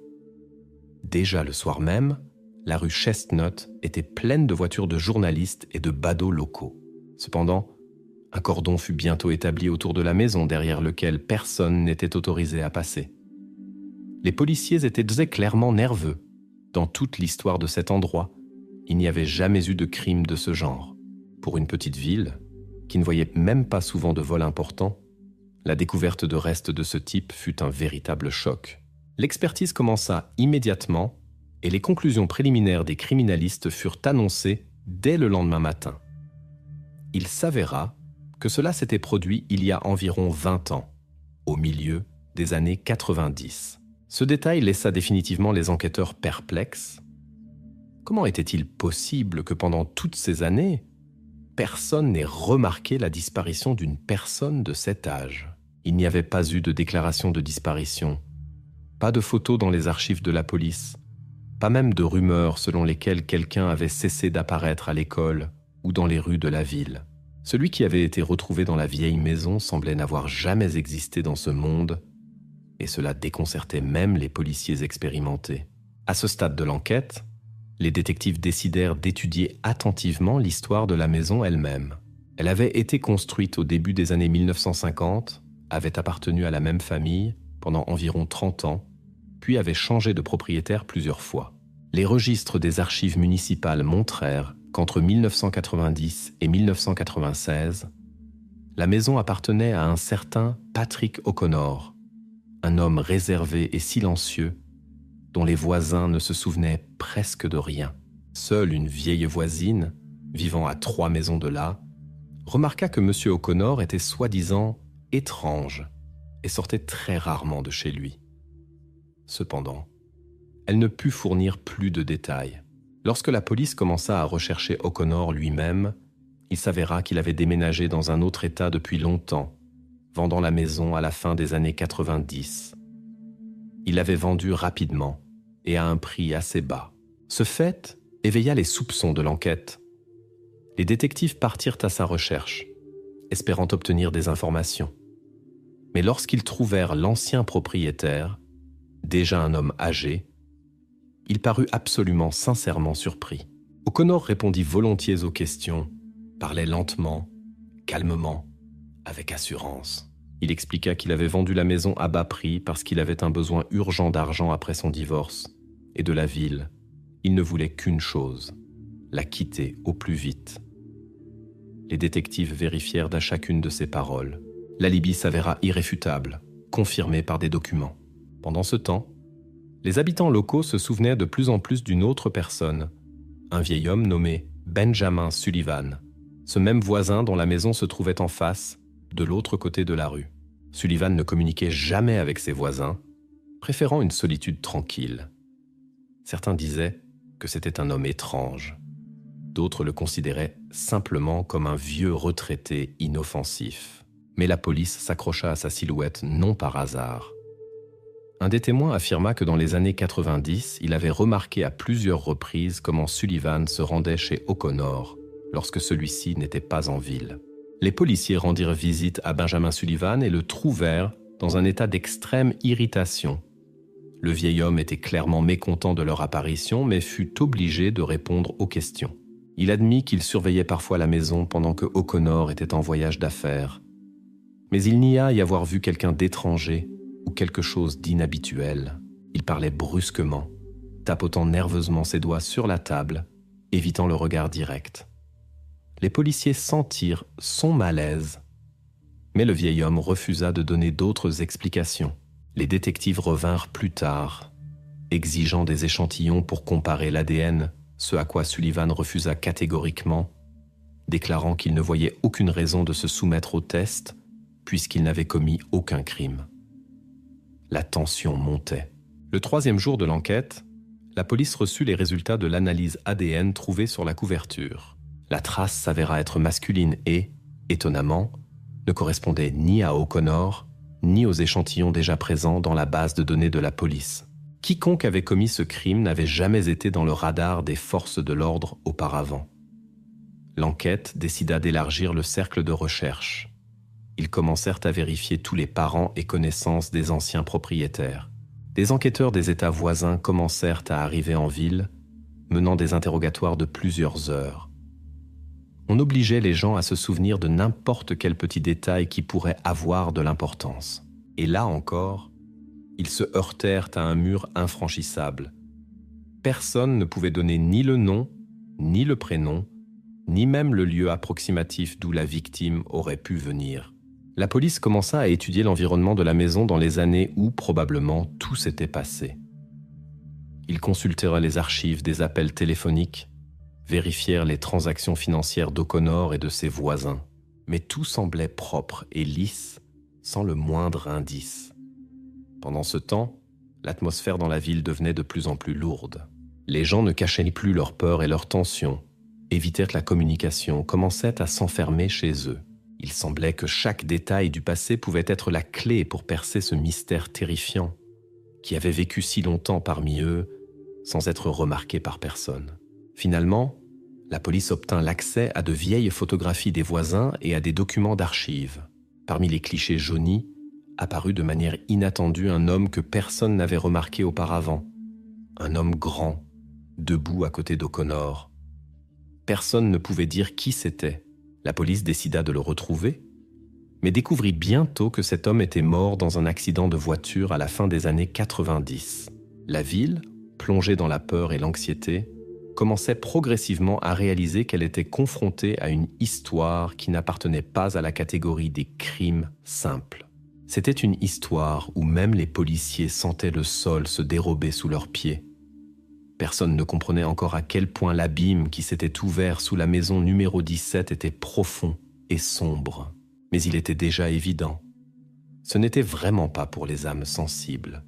Déjà le soir même, la rue Chestnut était pleine de voitures de journalistes et de badauds locaux. Cependant, un cordon fut bientôt établi autour de la maison derrière lequel personne n'était autorisé à passer. Les policiers étaient clairement nerveux. Dans toute l'histoire de cet endroit, il n'y avait jamais eu de crime de ce genre. Pour une petite ville, qui ne voyait même pas souvent de vols importants, la découverte de restes de ce type fut un véritable choc. L'expertise commença immédiatement et les conclusions préliminaires des criminalistes furent annoncées dès le lendemain matin. Il s'avéra que cela s'était produit il y a environ 20 ans, au milieu des années 90. Ce détail laissa définitivement les enquêteurs perplexes. Comment était-il possible que pendant toutes ces années, personne n'ait remarqué la disparition d'une personne de cet âge? Il n'y avait pas eu de déclaration de disparition, pas de photos dans les archives de la police, pas même de rumeurs selon lesquelles quelqu'un avait cessé d'apparaître à l'école ou dans les rues de la ville. Celui qui avait été retrouvé dans la vieille maison semblait n'avoir jamais existé dans ce monde, et cela déconcertait même les policiers expérimentés. À ce stade de l'enquête, les détectives décidèrent d'étudier attentivement l'histoire de la maison elle-même. Elle avait été construite au début des années 1950, avait appartenu à la même famille pendant environ 30 ans, puis avait changé de propriétaire plusieurs fois. Les registres des archives municipales montrèrent qu'entre 1990 et 1996, la maison appartenait à un certain Patrick O'Connor, un homme réservé et silencieux dont les voisins ne se souvenaient presque de rien. Seule une vieille voisine, vivant à 3 maisons de là, remarqua que M. O'Connor était soi-disant étrange et sortait très rarement de chez lui. Cependant, elle ne put fournir plus de détails. Lorsque la police commença à rechercher O'Connor lui-même, il s'avéra qu'il avait déménagé dans un autre état depuis longtemps, vendant la maison à la fin des années 90. Il l'avait vendue rapidement et à un prix assez bas. Ce fait éveilla les soupçons de l'enquête. Les détectives partirent à sa recherche, espérant obtenir des informations. Mais lorsqu'ils trouvèrent l'ancien propriétaire, déjà un homme âgé, il parut absolument sincèrement surpris. O'Connor répondit volontiers aux questions, parlait lentement, calmement, avec assurance. Il expliqua qu'il avait vendu la maison à bas prix parce qu'il avait un besoin urgent d'argent après son divorce, et de la ville, il ne voulait qu'une chose, la quitter au plus vite. Les détectives vérifièrent à chacune de ses paroles. L'alibi s'avéra irréfutable, confirmé par des documents. Pendant ce temps, les habitants locaux se souvenaient de plus en plus d'une autre personne, un vieil homme nommé Benjamin Sullivan, ce même voisin dont la maison se trouvait en face, de l'autre côté de la rue. Sullivan ne communiquait jamais avec ses voisins, préférant une solitude tranquille. Certains disaient que c'était un homme étrange. D'autres le considéraient simplement comme un vieux retraité inoffensif. Mais la police s'accrocha à sa silhouette non par hasard. Un des témoins affirma que dans les années 90, il avait remarqué à plusieurs reprises comment Sullivan se rendait chez O'Connor lorsque celui-ci n'était pas en ville. Les policiers rendirent visite à Benjamin Sullivan et le trouvèrent dans un état d'extrême irritation. Le vieil homme était clairement mécontent de leur apparition, mais fut obligé de répondre aux questions. Il admit qu'il surveillait parfois la maison pendant que O'Connor était en voyage d'affaires. Mais il nia y avoir vu quelqu'un d'étranger ou quelque chose d'inhabituel. Il parlait brusquement, tapotant nerveusement ses doigts sur la table, évitant le regard direct. Les policiers sentirent son malaise, mais le vieil homme refusa de donner d'autres explications. Les détectives revinrent plus tard, exigeant des échantillons pour comparer l'ADN, ce à quoi Sullivan refusa catégoriquement, déclarant qu'il ne voyait aucune raison de se soumettre au test puisqu'il n'avait commis aucun crime. La tension montait. Le 3e jour de l'enquête, la police reçut les résultats de l'analyse ADN trouvée sur la couverture. La trace s'avéra être masculine et, étonnamment, ne correspondait ni à O'Connor ni aux échantillons déjà présents dans la base de données de la police. Quiconque avait commis ce crime n'avait jamais été dans le radar des forces de l'ordre auparavant. L'enquête décida d'élargir le cercle de recherche. Ils commencèrent à vérifier tous les parents et connaissances des anciens propriétaires. Des enquêteurs des États voisins commencèrent à arriver en ville, menant des interrogatoires de plusieurs heures. On obligeait les gens à se souvenir de n'importe quel petit détail qui pourrait avoir de l'importance. Et là encore, ils se heurtèrent à un mur infranchissable. Personne ne pouvait donner ni le nom, ni le prénom, ni même le lieu approximatif d'où la victime aurait pu venir. La police commença à étudier l'environnement de la maison dans les années où, probablement, tout s'était passé. Ils consultèrent les archives des appels téléphoniques, vérifièrent les transactions financières d'O'Connor et de ses voisins. Mais tout semblait propre et lisse, sans le moindre indice. Pendant ce temps, l'atmosphère dans la ville devenait de plus en plus lourde. Les gens ne cachaient plus leur peur et leur tension, évitèrent la communication, commençaient à s'enfermer chez eux. Il semblait que chaque détail du passé pouvait être la clé pour percer ce mystère terrifiant, qui avait vécu si longtemps parmi eux, sans être remarqué par personne. Finalement, la police obtint l'accès à de vieilles photographies des voisins et à des documents d'archives. Parmi les clichés jaunis, apparut de manière inattendue un homme que personne n'avait remarqué auparavant. Un homme grand, debout à côté d'O'Connor. Personne ne pouvait dire qui c'était. La police décida de le retrouver, mais découvrit bientôt que cet homme était mort dans un accident de voiture à la fin des années 90. La ville, plongée dans la peur et l'anxiété, commençait progressivement à réaliser qu'elle était confrontée à une histoire qui n'appartenait pas à la catégorie des crimes simples. C'était une histoire où même les policiers sentaient le sol se dérober sous leurs pieds. Personne ne comprenait encore à quel point l'abîme qui s'était ouvert sous la maison numéro 17 était profond et sombre. Mais il était déjà évident. Ce n'était vraiment pas pour les âmes sensibles.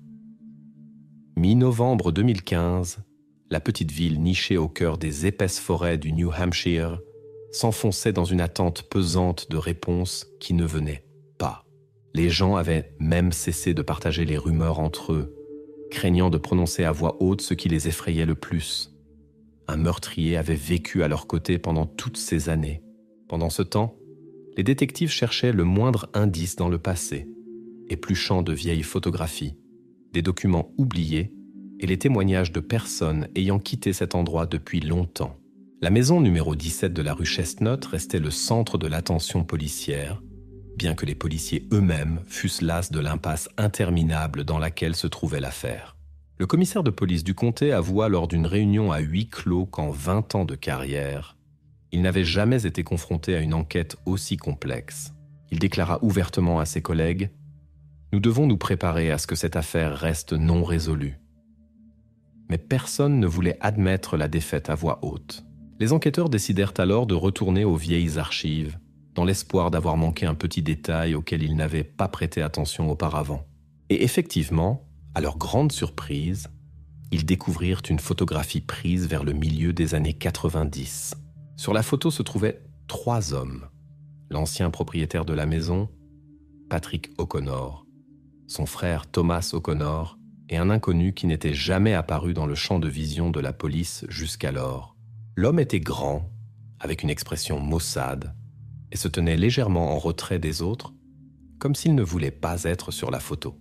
Mi-novembre 2015, la petite ville nichée au cœur des épaisses forêts du New Hampshire s'enfonçait dans une attente pesante de réponses qui ne venaient pas. Les gens avaient même cessé de partager les rumeurs entre eux, craignant de prononcer à voix haute ce qui les effrayait le plus. Un meurtrier avait vécu à leur côté pendant toutes ces années. Pendant ce temps, les détectives cherchaient le moindre indice dans le passé, épluchant de vieilles photographies, des documents oubliés et les témoignages de personnes ayant quitté cet endroit depuis longtemps. La maison numéro 17 de la rue Chestnut restait le centre de l'attention policière, bien que les policiers eux-mêmes fussent las de l'impasse interminable dans laquelle se trouvait l'affaire. Le commissaire de police du comté avoua lors d'une réunion à huis clos qu'en 20 ans de carrière, il n'avait jamais été confronté à une enquête aussi complexe. Il déclara ouvertement à ses collègues « Nous devons nous préparer à ce que cette affaire reste non résolue. » Mais personne ne voulait admettre la défaite à voix haute. Les enquêteurs décidèrent alors de retourner aux vieilles archives, dans l'espoir d'avoir manqué un petit détail auquel ils n'avaient pas prêté attention auparavant. Et effectivement, à leur grande surprise, ils découvrirent une photographie prise vers le milieu des années 90. Sur la photo se trouvaient 3 hommes. L'ancien propriétaire de la maison, Patrick O'Connor, son frère Thomas O'Connor et un inconnu qui n'était jamais apparu dans le champ de vision de la police jusqu'alors. L'homme était grand, avec une expression maussade, et se tenait légèrement en retrait des autres, comme s'il ne voulait pas être sur la photo.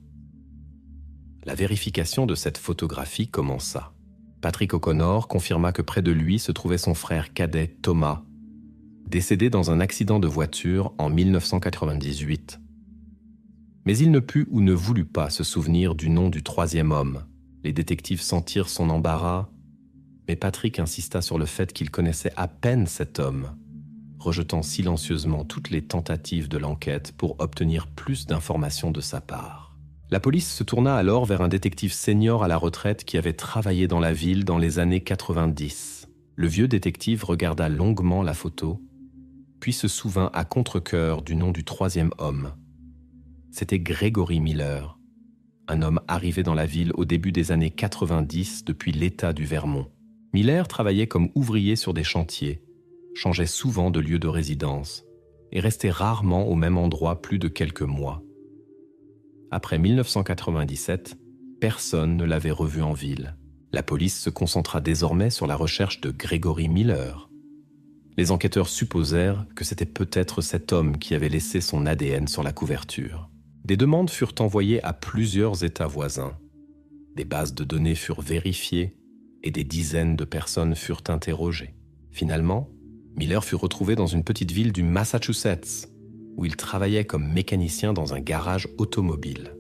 La vérification de cette photographie commença. Patrick O'Connor confirma que près de lui se trouvait son frère cadet Thomas, décédé dans un accident de voiture en 1998. Mais il ne put ou ne voulut pas se souvenir du nom du 3e homme. Les détectives sentirent son embarras, mais Patrick insista sur le fait qu'il connaissait à peine cet homme, rejetant silencieusement toutes les tentatives de l'enquête pour obtenir plus d'informations de sa part. La police se tourna alors vers un détective senior à la retraite qui avait travaillé dans la ville dans les années 90. Le vieux détective regarda longuement la photo, puis se souvint à contre-cœur du nom du 3e homme. C'était Gregory Miller, un homme arrivé dans la ville au début des années 90 depuis l'État du Vermont. Miller travaillait comme ouvrier sur des chantiers, changeait souvent de lieu de résidence et restait rarement au même endroit plus de quelques mois. Après 1997, personne ne l'avait revu en ville. La police se concentra désormais sur la recherche de Gregory Miller. Les enquêteurs supposèrent que c'était peut-être cet homme qui avait laissé son ADN sur la couverture. Des demandes furent envoyées à plusieurs États voisins. Des bases de données furent vérifiées et des dizaines de personnes furent interrogées. Finalement, Miller fut retrouvé dans une petite ville du Massachusetts, où il travaillait comme mécanicien dans un garage automobile.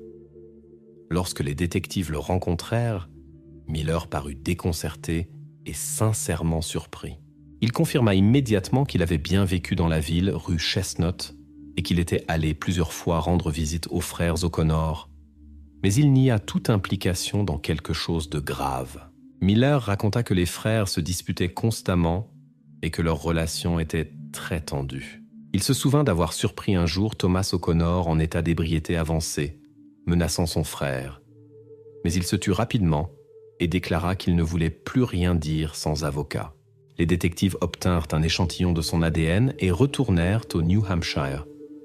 Lorsque les détectives le rencontrèrent, Miller parut déconcerté et sincèrement surpris. Il confirma immédiatement qu'il avait bien vécu dans la ville, rue Chestnut, et qu'il était allé plusieurs fois rendre visite aux frères O'Connor. Mais il nia toute implication dans quelque chose de grave. Miller raconta que les frères se disputaient constamment et que leur relation était très tendue. Il se souvint d'avoir surpris un jour Thomas O'Connor en état d'ébriété avancée, menaçant son frère. Mais il se tut rapidement et déclara qu'il ne voulait plus rien dire sans avocat. Les détectives obtinrent un échantillon de son ADN et retournèrent au New Hampshire.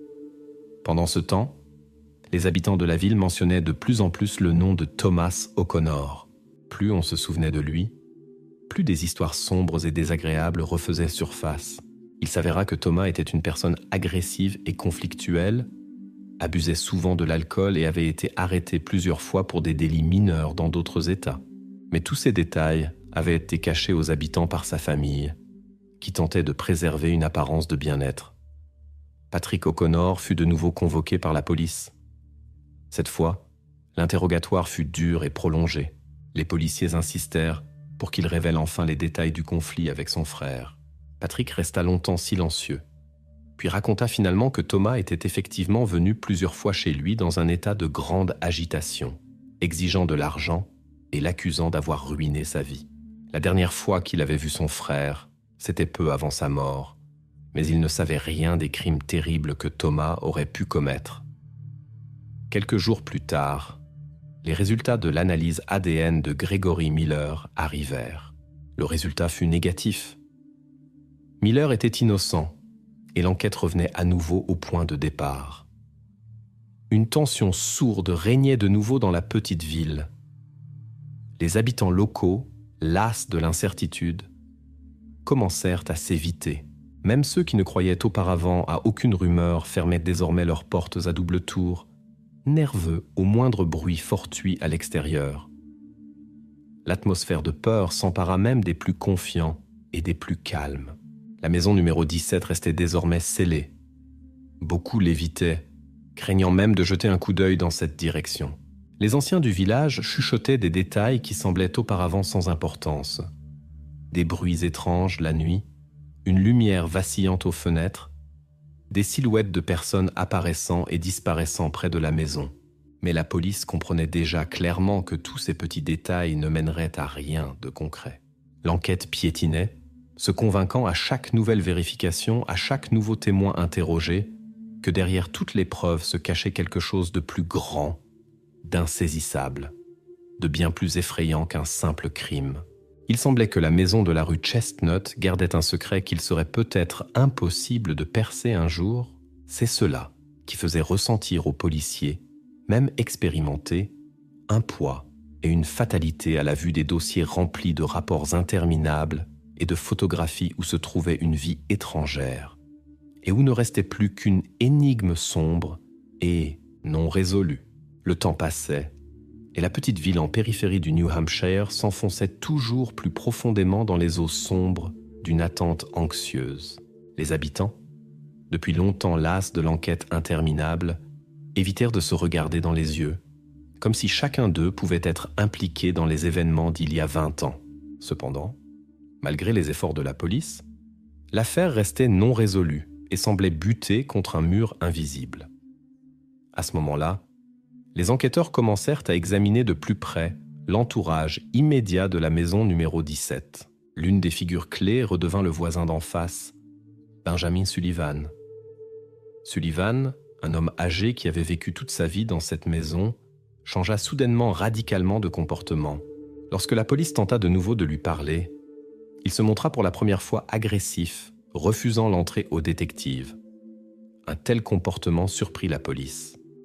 Pendant ce temps, les habitants de la ville mentionnaient de plus en plus le nom de Thomas O'Connor. Plus on se souvenait de lui, plus des histoires sombres et désagréables refaisaient surface. Il s'avéra que Thomas était une personne agressive et conflictuelle, abusait souvent de l'alcool et avait été arrêté plusieurs fois pour des délits mineurs dans d'autres États. Mais tous ces détails avaient été cachés aux habitants par sa famille, qui tentait de préserver une apparence de bien-être. Patrick O'Connor fut de nouveau convoqué par la police. Cette fois, l'interrogatoire fut dur et prolongé. Les policiers insistèrent pour qu'il révèle enfin les détails du conflit avec son frère. Patrick resta longtemps silencieux, puis raconta finalement que Thomas était effectivement venu plusieurs fois chez lui dans un état de grande agitation, exigeant de l'argent et l'accusant d'avoir ruiné sa vie. La dernière fois qu'il avait vu son frère, c'était peu avant sa mort, mais il ne savait rien des crimes terribles que Thomas aurait pu commettre. Quelques jours plus tard, les résultats de l'analyse ADN de Gregory Miller arrivèrent. Le résultat fut négatif. Miller était innocent et l'enquête revenait à nouveau au point de départ. Une tension sourde régnait de nouveau dans la petite ville. Les habitants locaux, las de l'incertitude, commencèrent à s'éviter. Même ceux qui ne croyaient auparavant à aucune rumeur fermaient désormais leurs portes à double tour, nerveux au moindre bruit fortuit à l'extérieur. L'atmosphère de peur s'empara même des plus confiants et des plus calmes. La maison numéro 17 restait désormais scellée. Beaucoup l'évitaient, craignant même de jeter un coup d'œil dans cette direction. Les anciens du village chuchotaient des détails qui semblaient auparavant sans importance. Des bruits étranges la nuit, une lumière vacillante aux fenêtres, des silhouettes de personnes apparaissant et disparaissant près de la maison. Mais la police comprenait déjà clairement que tous ces petits détails ne mèneraient à rien de concret. L'enquête piétinait, se convainquant à chaque nouvelle vérification, à chaque nouveau témoin interrogé, que derrière toutes les preuves se cachait quelque chose de plus grand, d'insaisissable, de bien plus effrayant qu'un simple crime. Il semblait que la maison de la rue Chestnut gardait un secret qu'il serait peut-être impossible de percer un jour. C'est cela qui faisait ressentir aux policiers, même expérimentés, un poids et une fatalité à la vue des dossiers remplis de rapports interminables et de photographies où se trouvait une vie étrangère, et où ne restait plus qu'une énigme sombre et non résolue. Le temps passait, et la petite ville en périphérie du New Hampshire s'enfonçait toujours plus profondément dans les eaux sombres d'une attente anxieuse. Les habitants, depuis longtemps las de l'enquête interminable, évitèrent de se regarder dans les yeux, comme si chacun d'eux pouvait être impliqué dans les événements d'il y a 20 ans. Cependant, malgré les efforts de la police, l'affaire restait non résolue et semblait buter contre un mur invisible. À ce moment-là, les enquêteurs commencèrent à examiner de plus près l'entourage immédiat de la maison numéro 17. L'une des figures clés redevint le voisin d'en face, Benjamin Sullivan. Sullivan, un homme âgé qui avait vécu toute sa vie dans cette maison, changea soudainement radicalement de comportement. Lorsque la police tenta de nouveau de lui parler, il se montra pour la première fois agressif, refusant l'entrée aux détectives. Un tel comportement surprit la police.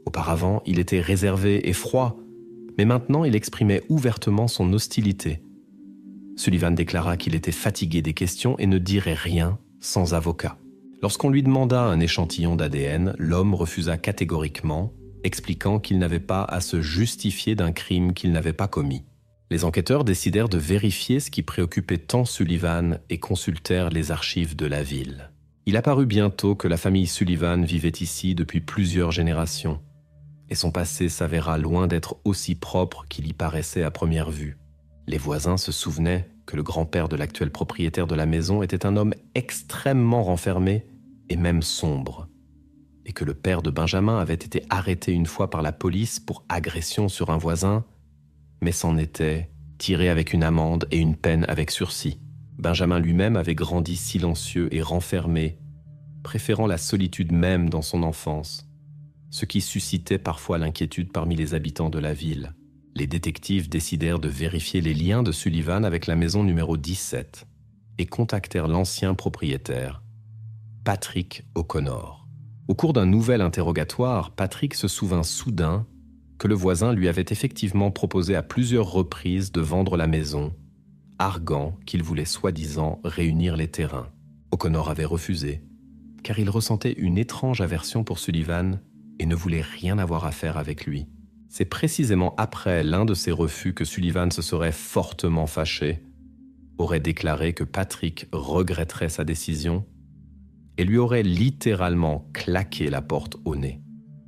Auparavant, il était réservé et froid, mais maintenant il exprimait ouvertement son hostilité. Sullivan déclara qu'il était fatigué des questions et ne dirait rien sans avocat. Lorsqu'on lui demanda un échantillon d'ADN, l'homme refusa catégoriquement, expliquant qu'il n'avait pas à se justifier d'un crime qu'il n'avait pas commis. Les enquêteurs décidèrent de vérifier ce qui préoccupait tant Sullivan et consultèrent les archives de la ville. Il apparut bientôt que la famille Sullivan vivait ici depuis plusieurs générations, et son passé s'avéra loin d'être aussi propre qu'il y paraissait à première vue. Les voisins se souvenaient que le grand-père de l'actuel propriétaire de la maison était un homme extrêmement renfermé et même sombre, et que le père de Benjamin avait été arrêté une fois par la police pour agression sur un voisin, mais s'en était tiré avec une amende et une peine avec sursis. Benjamin lui-même avait grandi silencieux et renfermé, préférant la solitude même dans son enfance, ce qui suscitait parfois l'inquiétude parmi les habitants de la ville. Les détectives décidèrent de vérifier les liens de Sullivan avec la maison numéro 17 et contactèrent l'ancien propriétaire, Patrick O'Connor. Au cours d'un nouvel interrogatoire, Patrick se souvint soudain que le voisin lui avait effectivement proposé à plusieurs reprises de vendre la maison, arguant qu'il voulait soi-disant réunir les terrains. O'Connor avait refusé, car il ressentait une étrange aversion pour Sullivan et ne voulait rien avoir à faire avec lui. C'est précisément après l'un de ces refus que Sullivan se serait fortement fâché, aurait déclaré que Patrick regretterait sa décision et lui aurait littéralement claqué la porte au nez.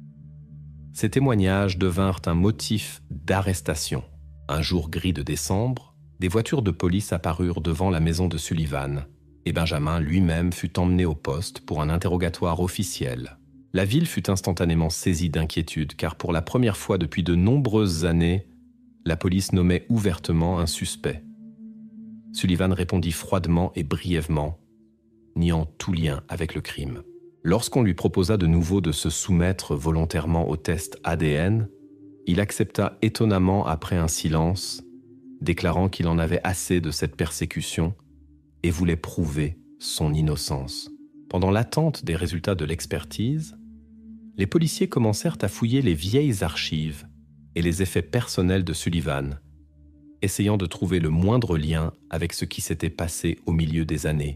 Ces témoignages devinrent un motif d'arrestation. Un jour gris de décembre, des voitures de police apparurent devant la maison de Sullivan et Benjamin lui-même fut emmené au poste pour un interrogatoire officiel. La ville fut instantanément saisie d'inquiétude car pour la première fois depuis de nombreuses années, la police nommait ouvertement un suspect. Sullivan répondit froidement et brièvement, niant tout lien avec le crime. Lorsqu'on lui proposa de nouveau de se soumettre volontairement au test ADN, il accepta étonnamment après un silence, déclarant qu'il en avait assez de cette persécution et voulait prouver son innocence. Pendant l'attente des résultats de l'expertise, les policiers commencèrent à fouiller les vieilles archives et les effets personnels de Sullivan, essayant de trouver le moindre lien avec ce qui s'était passé au milieu des années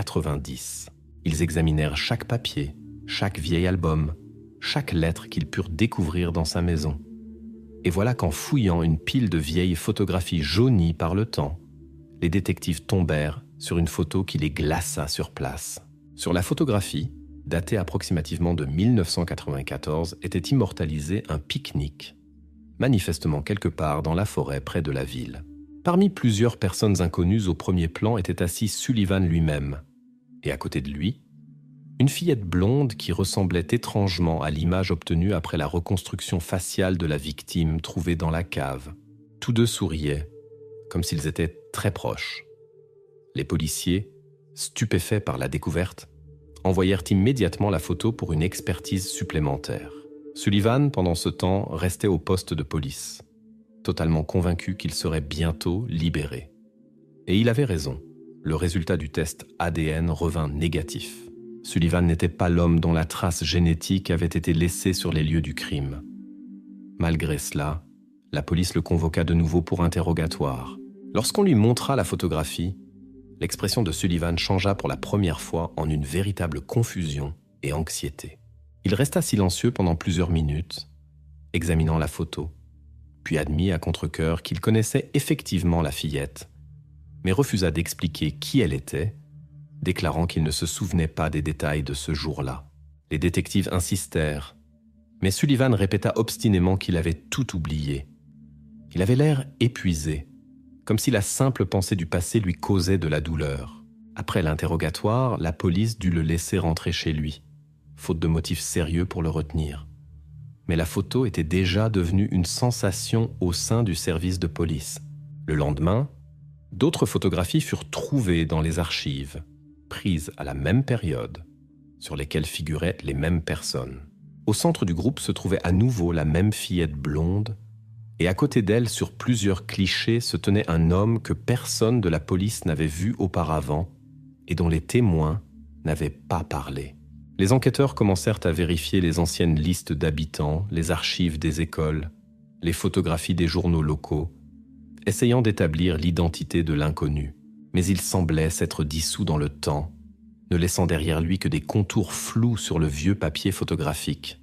90. Ils examinèrent chaque papier, chaque vieil album, chaque lettre qu'ils purent découvrir dans sa maison. Et voilà qu'en fouillant une pile de vieilles photographies jaunies par le temps, les détectives tombèrent sur une photo qui les glaça sur place. Sur la photographie, datée approximativement de 1994, était immortalisé un pique-nique, manifestement quelque part dans la forêt près de la ville. Parmi plusieurs personnes inconnues au premier plan était assis Sullivan lui-même, et à côté de lui, une fillette blonde qui ressemblait étrangement à l'image obtenue après la reconstruction faciale de la victime trouvée dans la cave. Tous deux souriaient, comme s'ils étaient très proches. Les policiers, stupéfaits par la découverte, envoyèrent immédiatement la photo pour une expertise supplémentaire. Sullivan, pendant ce temps, restait au poste de police, totalement convaincu qu'il serait bientôt libéré. Et il avait raison. Le résultat du test ADN revint négatif. Sullivan n'était pas l'homme dont la trace génétique avait été laissée sur les lieux du crime. Malgré cela, la police le convoqua de nouveau pour interrogatoire. Lorsqu'on lui montra la photographie, l'expression de Sullivan changea pour la première fois en une véritable confusion et anxiété. Il resta silencieux pendant plusieurs minutes, examinant la photo, puis admit à contre-cœur qu'il connaissait effectivement la fillette, mais refusa d'expliquer qui elle était, déclarant qu'il ne se souvenait pas des détails de ce jour-là. Les détectives insistèrent, mais Sullivan répéta obstinément qu'il avait tout oublié. Il avait l'air épuisé, comme si la simple pensée du passé lui causait de la douleur. Après l'interrogatoire, la police dut le laisser rentrer chez lui, faute de motifs sérieux pour le retenir. Mais la photo était déjà devenue une sensation au sein du service de police. Le lendemain, d'autres photographies furent trouvées dans les archives, prises à la même période, sur lesquelles figuraient les mêmes personnes. Au centre du groupe se trouvait à nouveau la même fillette blonde, et à côté d'elle, sur plusieurs clichés, se tenait un homme que personne de la police n'avait vu auparavant et dont les témoins n'avaient pas parlé. Les enquêteurs commencèrent à vérifier les anciennes listes d'habitants, les archives des écoles, les photographies des journaux locaux, essayant d'établir l'identité de l'inconnu. Mais il semblait s'être dissous dans le temps, ne laissant derrière lui que des contours flous sur le vieux papier photographique.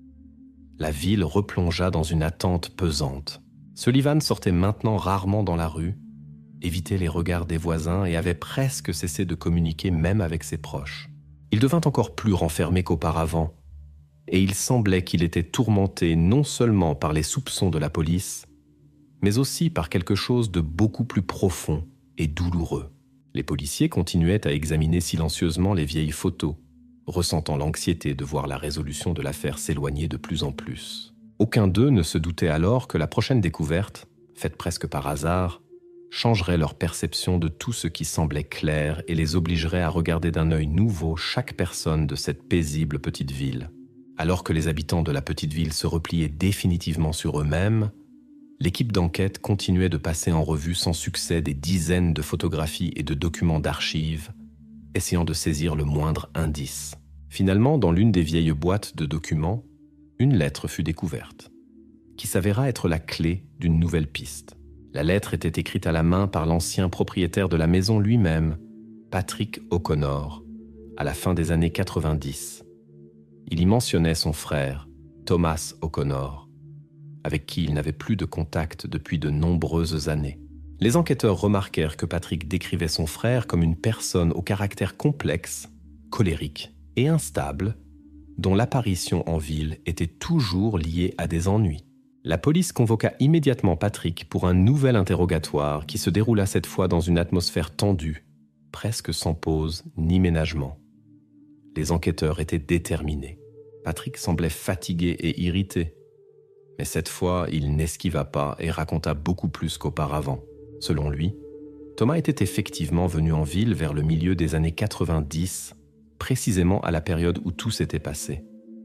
La ville replongea dans une attente pesante. Sullivan sortait maintenant rarement dans la rue, évitait les regards des voisins et avait presque cessé de communiquer même avec ses proches. Il devint encore plus renfermé qu'auparavant, et il semblait qu'il était tourmenté non seulement par les soupçons de la police, mais aussi par quelque chose de beaucoup plus profond et douloureux. Les policiers continuaient à examiner silencieusement les vieilles photos, ressentant l'anxiété de voir la résolution de l'affaire s'éloigner de plus en plus. Aucun d'eux ne se doutait alors que la prochaine découverte, faite presque par hasard, changerait leur perception de tout ce qui semblait clair et les obligerait à regarder d'un œil nouveau chaque personne de cette paisible petite ville. Alors que les habitants de la petite ville se repliaient définitivement sur eux-mêmes, l'équipe d'enquête continuait de passer en revue sans succès des dizaines de photographies et de documents d'archives, essayant de saisir le moindre indice. Finalement, dans l'une des vieilles boîtes de documents, une lettre fut découverte, qui s'avéra être la clé d'une nouvelle piste. La lettre était écrite à la main par l'ancien propriétaire de la maison lui-même, Patrick O'Connor, à la fin des années 90. Il y mentionnait son frère, Thomas O'Connor, avec qui il n'avait plus de contact depuis de nombreuses années. Les enquêteurs remarquèrent que Patrick décrivait son frère comme une personne au caractère complexe, colérique et instable, dont l'apparition en ville était toujours liée à des ennuis. La police convoqua immédiatement Patrick pour un nouvel interrogatoire qui se déroula cette fois dans une atmosphère tendue, presque sans pause ni ménagement. Les enquêteurs étaient déterminés. Patrick semblait fatigué et irrité. Mais cette fois, il n'esquiva pas et raconta beaucoup plus qu'auparavant. Selon lui, Thomas était effectivement venu en ville vers le milieu des années 90, précisément à la période où tout s'était passé.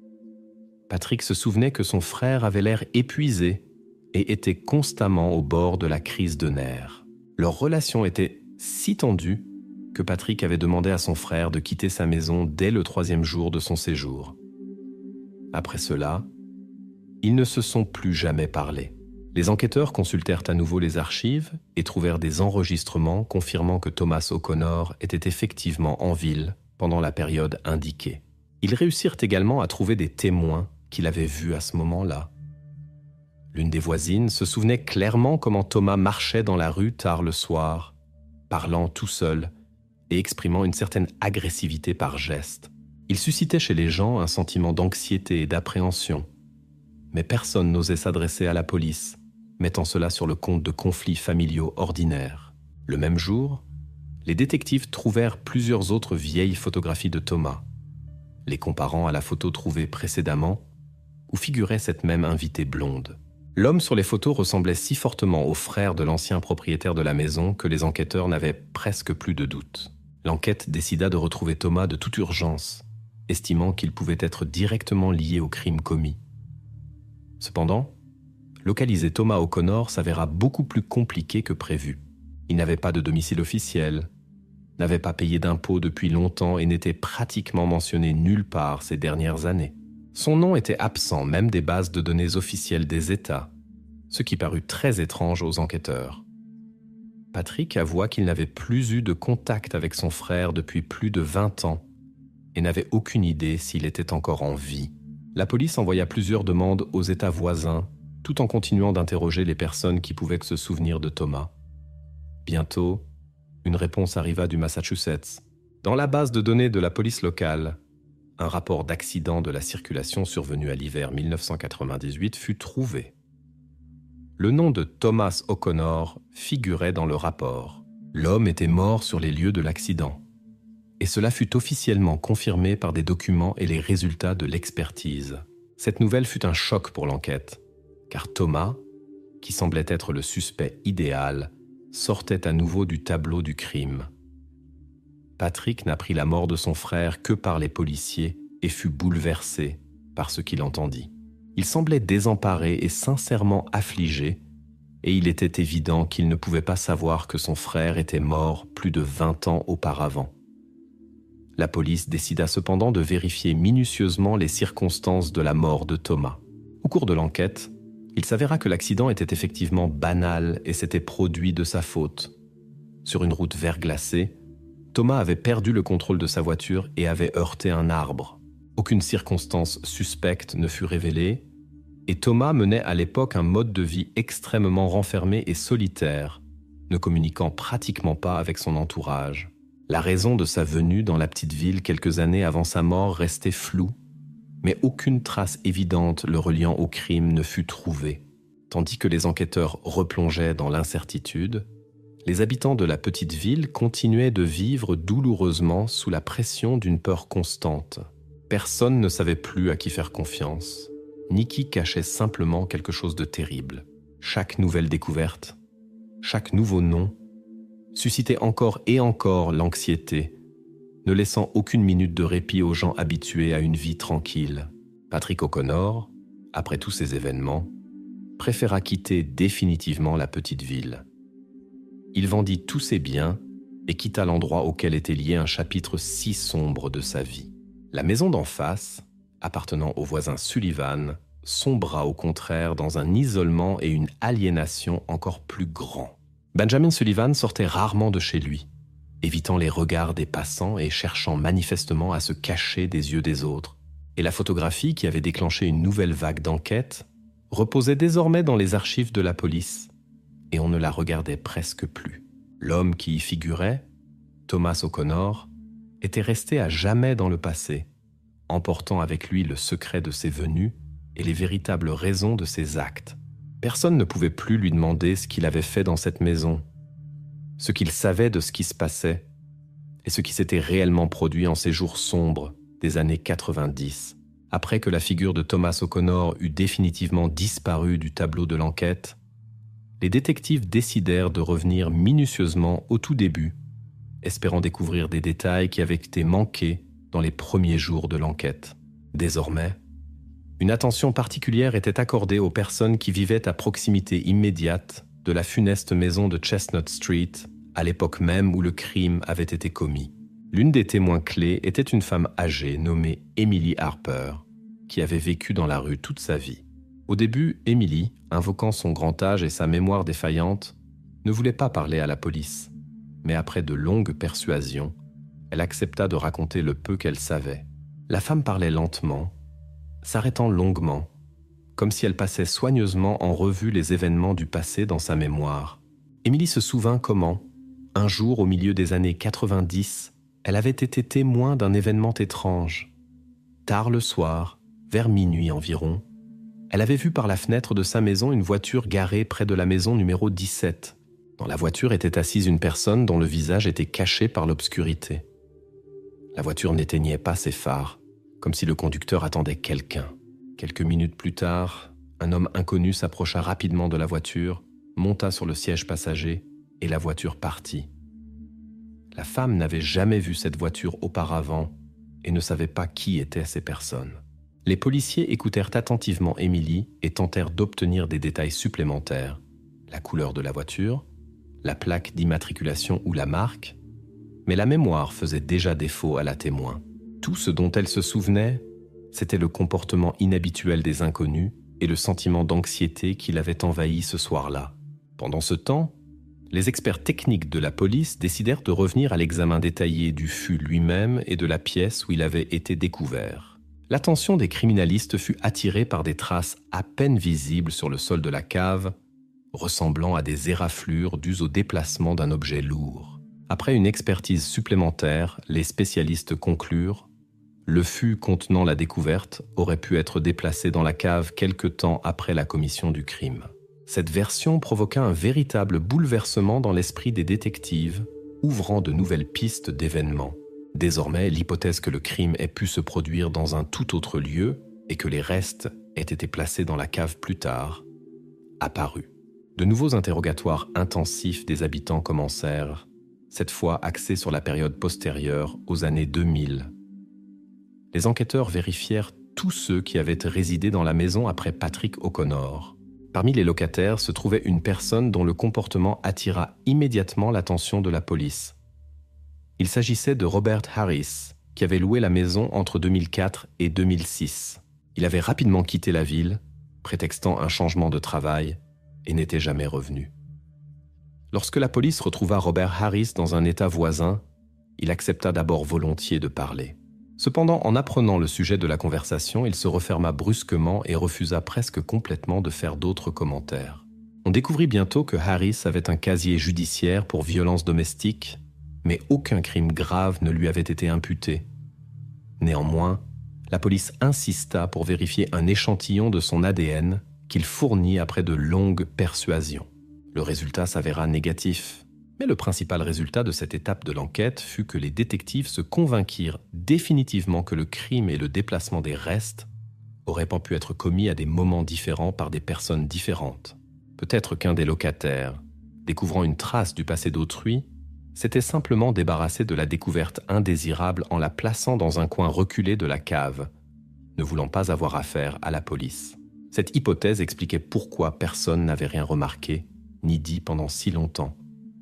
Patrick se souvenait que son frère avait l'air épuisé et était constamment au bord de la crise de nerfs. Leur relation était si tendue que Patrick avait demandé à son frère de quitter sa maison dès le 3e jour de son séjour. Après cela, ils ne se sont plus jamais parlé. Les enquêteurs consultèrent à nouveau les archives et trouvèrent des enregistrements confirmant que Thomas O'Connor était effectivement en ville pendant la période indiquée. Ils réussirent également à trouver des témoins qu'il avait vus à ce moment-là. L'une des voisines se souvenait clairement comment Thomas marchait dans la rue tard le soir, parlant tout seul et exprimant une certaine agressivité par geste. Il suscitait chez les gens un sentiment d'anxiété et d'appréhension, mais personne n'osait s'adresser à la police, mettant cela sur le compte de conflits familiaux ordinaires. Le même jour, les détectives trouvèrent plusieurs autres vieilles photographies de Thomas, les comparant à la photo trouvée précédemment, où figurait cette même invitée blonde. L'homme sur les photos ressemblait si fortement au frère de l'ancien propriétaire de la maison que les enquêteurs n'avaient presque plus de doute. L'enquête décida de retrouver Thomas de toute urgence, estimant qu'il pouvait être directement lié au crime commis. Cependant, localiser Thomas O'Connor s'avéra beaucoup plus compliqué que prévu. Il n'avait pas de domicile officiel, n'avait pas payé d'impôts depuis longtemps et n'était pratiquement mentionné nulle part ces dernières années. Son nom était absent même des bases de données officielles des États, ce qui parut très étrange aux enquêteurs. Patrick avoua qu'il n'avait plus eu de contact avec son frère depuis plus de 20 ans et n'avait aucune idée s'il était encore en vie. La police envoya plusieurs demandes aux États voisins, tout en continuant d'interroger les personnes qui pouvaient se souvenir de Thomas. Bientôt, une réponse arriva du Massachusetts. Dans la base de données de la police locale, un rapport d'accident de la circulation survenu à l'hiver 1998 fut trouvé. Le nom de Thomas O'Connor figurait dans le rapport. L'homme était mort sur les lieux de l'accident. Et cela fut officiellement confirmé par des documents et les résultats de l'expertise. Cette nouvelle fut un choc pour l'enquête, car Thomas, qui semblait être le suspect idéal, sortait à nouveau du tableau du crime. Patrick n'apprit la mort de son frère que par les policiers et fut bouleversé par ce qu'il entendit. Il semblait désemparé et sincèrement affligé, et il était évident qu'il ne pouvait pas savoir que son frère était mort plus de 20 ans auparavant. La police décida cependant de vérifier minutieusement les circonstances de la mort de Thomas. Au cours de l'enquête, il s'avéra que l'accident était effectivement banal et s'était produit de sa faute. Sur une route verglacée, Thomas avait perdu le contrôle de sa voiture et avait heurté un arbre. Aucune circonstance suspecte ne fut révélée, et Thomas menait à l'époque un mode de vie extrêmement renfermé et solitaire, ne communiquant pratiquement pas avec son entourage. La raison de sa venue dans la petite ville quelques années avant sa mort restait floue, mais aucune trace évidente le reliant au crime ne fut trouvée. Tandis que les enquêteurs replongeaient dans l'incertitude, les habitants de la petite ville continuaient de vivre douloureusement sous la pression d'une peur constante. Personne ne savait plus à qui faire confiance, ni qui cachait simplement quelque chose de terrible. Chaque nouvelle découverte, chaque nouveau nom, suscitait encore et encore l'anxiété, ne laissant aucune minute de répit aux gens habitués à une vie tranquille. Patrick O'Connor, après tous ces événements, préféra quitter définitivement la petite ville. Il vendit tous ses biens et quitta l'endroit auquel était lié un chapitre si sombre de sa vie. La maison d'en face, appartenant au voisin Sullivan, sombra au contraire dans un isolement et une aliénation encore plus grands. Benjamin Sullivan sortait rarement de chez lui, évitant les regards des passants et cherchant manifestement à se cacher des yeux des autres. Et la photographie, qui avait déclenché une nouvelle vague d'enquête, reposait désormais dans les archives de la police, et on ne la regardait presque plus. L'homme qui y figurait, Thomas O'Connor, était resté à jamais dans le passé, emportant avec lui le secret de ses venues et les véritables raisons de ses actes. Personne ne pouvait plus lui demander ce qu'il avait fait dans cette maison, ce qu'il savait de ce qui se passait et ce qui s'était réellement produit en ces jours sombres des années 90, après que la figure de Thomas O'Connor eut définitivement disparu du tableau de l'enquête. Les détectives décidèrent de revenir minutieusement au tout début, espérant découvrir des détails qui avaient été manqués dans les premiers jours de l'enquête. Désormais, une attention particulière était accordée aux personnes qui vivaient à proximité immédiate de la funeste maison de Chestnut Street, à l'époque même où le crime avait été commis. L'une des témoins clés était une femme âgée nommée Emily Harper, qui avait vécu dans la rue toute sa vie. Au début, Emily, invoquant son grand âge et sa mémoire défaillante, ne voulait pas parler à la police. Mais après de longues persuasions, elle accepta de raconter le peu qu'elle savait. La femme parlait lentement, s'arrêtant longuement, comme si elle passait soigneusement en revue les événements du passé dans sa mémoire. Emily se souvint comment, un jour au milieu des années 90, elle avait été témoin d'un événement étrange. Tard le soir, vers minuit environ, elle avait vu par la fenêtre de sa maison une voiture garée près de la maison numéro 17. Dans la voiture était assise une personne dont le visage était caché par l'obscurité. La voiture n'éteignait pas ses phares, comme si le conducteur attendait quelqu'un. Quelques minutes plus tard, un homme inconnu s'approcha rapidement de la voiture, monta sur le siège passager et la voiture partit. La femme n'avait jamais vu cette voiture auparavant et ne savait pas qui étaient ces personnes. Les policiers écoutèrent attentivement Emily et tentèrent d'obtenir des détails supplémentaires. La couleur de la voiture, la plaque d'immatriculation ou la marque, mais la mémoire faisait déjà défaut à la témoin. Tout ce dont elle se souvenait, c'était le comportement inhabituel des inconnus et le sentiment d'anxiété qui l'avait envahi ce soir-là. Pendant ce temps, les experts techniques de la police décidèrent de revenir à l'examen détaillé du fût lui-même et de la pièce où il avait été découvert. L'attention des criminalistes fut attirée par des traces à peine visibles sur le sol de la cave, ressemblant à des éraflures dues au déplacement d'un objet lourd. Après une expertise supplémentaire, les spécialistes conclurent « Le fût contenant la découverte aurait pu être déplacé dans la cave quelque temps après la commission du crime. » Cette version provoqua un véritable bouleversement dans l'esprit des détectives, ouvrant de nouvelles pistes d'événements. Désormais, l'hypothèse que le crime ait pu se produire dans un tout autre lieu et que les restes aient été placés dans la cave plus tard apparut. De nouveaux interrogatoires intensifs des habitants commencèrent, cette fois axés sur la période postérieure aux années 2000. Les enquêteurs vérifièrent tous ceux qui avaient résidé dans la maison après Patrick O'Connor. Parmi les locataires se trouvait une personne dont le comportement attira immédiatement l'attention de la police. Il s'agissait de Robert Harris, qui avait loué la maison entre 2004 et 2006. Il avait rapidement quitté la ville, prétextant un changement de travail, et n'était jamais revenu. Lorsque la police retrouva Robert Harris dans un état voisin, il accepta d'abord volontiers de parler. Cependant, en apprenant le sujet de la conversation, il se referma brusquement et refusa presque complètement de faire d'autres commentaires. On découvrit bientôt que Harris avait un casier judiciaire pour violence domestique, mais aucun crime grave ne lui avait été imputé. Néanmoins, la police insista pour vérifier un échantillon de son ADN qu'il fournit après de longues persuasions. Le résultat s'avéra négatif. Mais le principal résultat de cette étape de l'enquête fut que les détectives se convainquirent définitivement que le crime et le déplacement des restes auraient pas pu être commis à des moments différents par des personnes différentes. Peut-être qu'un des locataires, découvrant une trace du passé d'autrui, s'était simplement débarrassé de la découverte indésirable en la plaçant dans un coin reculé de la cave, ne voulant pas avoir affaire à la police. Cette hypothèse expliquait pourquoi personne n'avait rien remarqué ni dit pendant si longtemps.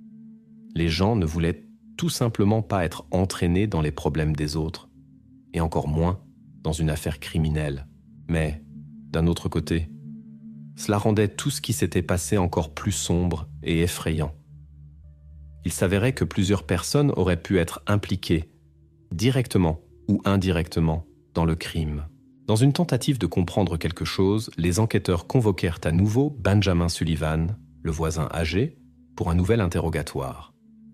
Les gens ne voulaient tout simplement pas être entraînés dans les problèmes des autres, et encore moins dans une affaire criminelle. Mais, d'un autre côté, cela rendait tout ce qui s'était passé encore plus sombre et effrayant. Il s'avérait que plusieurs personnes auraient pu être impliquées, directement ou indirectement, dans le crime. Dans une tentative de comprendre quelque chose, les enquêteurs convoquèrent à nouveau Benjamin Sullivan, le voisin âgé, pour un nouvel interrogatoire.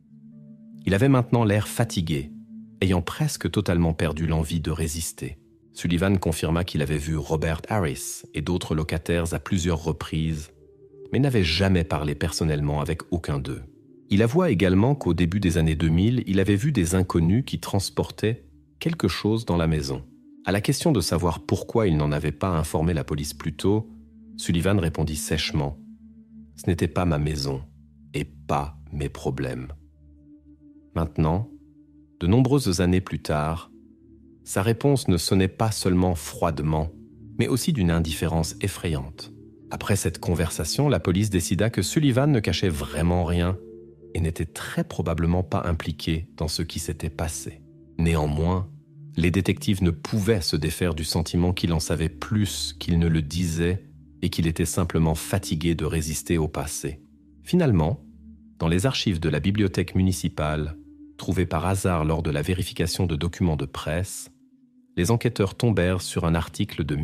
Il avait maintenant l'air fatigué, ayant presque totalement perdu l'envie de résister. Sullivan confirma qu'il avait vu Robert Harris et d'autres locataires à plusieurs reprises, mais n'avait jamais parlé personnellement avec aucun d'eux. Il avoua également qu'au début des années 2000, il avait vu des inconnus qui transportaient quelque chose dans la maison. À la question de savoir pourquoi il n'en avait pas informé la police plus tôt, Sullivan répondit sèchement « Ce n'était pas ma maison et pas mes problèmes ». Maintenant, de nombreuses années plus tard, sa réponse ne sonnait pas seulement froidement, mais aussi d'une indifférence effrayante. Après cette conversation, la police décida que Sullivan ne cachait vraiment rien et n'était très probablement pas impliqué dans ce qui s'était passé. Néanmoins, les détectives ne pouvaient se défaire du sentiment qu'il en savait plus qu'il ne le disait et qu'il était simplement fatigué de résister au passé. Finalement, dans les archives de la bibliothèque municipale, trouvées par hasard lors de la vérification de documents de presse, les enquêteurs tombèrent sur un article de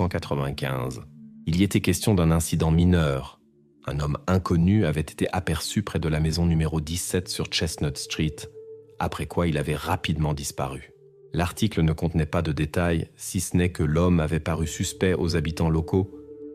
1995. Il y était question d'un incident mineur. Un homme inconnu avait été aperçu près de la maison numéro 17 sur Chestnut Street, après quoi il avait rapidement disparu. L'article ne contenait pas de détails, si ce n'est que l'homme avait paru suspect aux habitants locaux.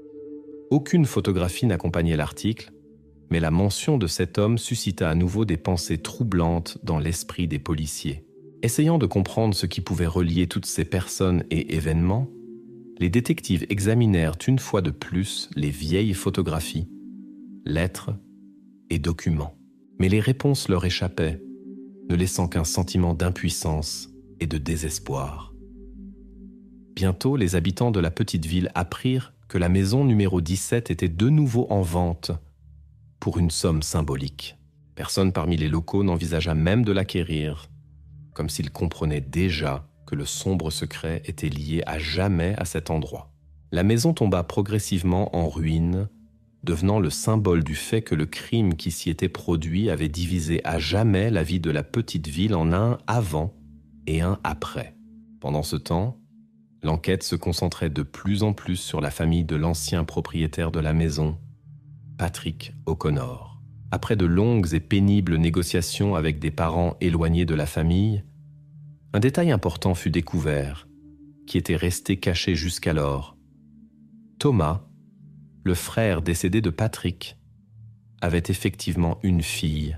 Aucune photographie n'accompagnait l'article, mais la mention de cet homme suscita à nouveau des pensées troublantes dans l'esprit des policiers. Essayant de comprendre ce qui pouvait relier toutes ces personnes et événements, les détectives examinèrent une fois de plus les vieilles photographies, lettres et documents. Mais les réponses leur échappaient, ne laissant qu'un sentiment d'impuissance et de désespoir. Bientôt, les habitants de la petite ville apprirent que la maison numéro 17 était de nouveau en vente pour une somme symbolique. Personne parmi les locaux n'envisagea même de l'acquérir, comme s'ils comprenaient déjà que le sombre secret était lié à jamais à cet endroit. La maison tomba progressivement en ruine, devenant le symbole du fait que le crime qui s'y était produit avait divisé à jamais la vie de la petite ville en un avant et un après. Pendant ce temps, l'enquête se concentrait de plus en plus sur la famille de l'ancien propriétaire de la maison, Patrick O'Connor. Après de longues et pénibles négociations avec des parents éloignés de la famille, un détail important fut découvert, qui était resté caché jusqu'alors. Thomas, le frère décédé de Patrick, avait effectivement une fille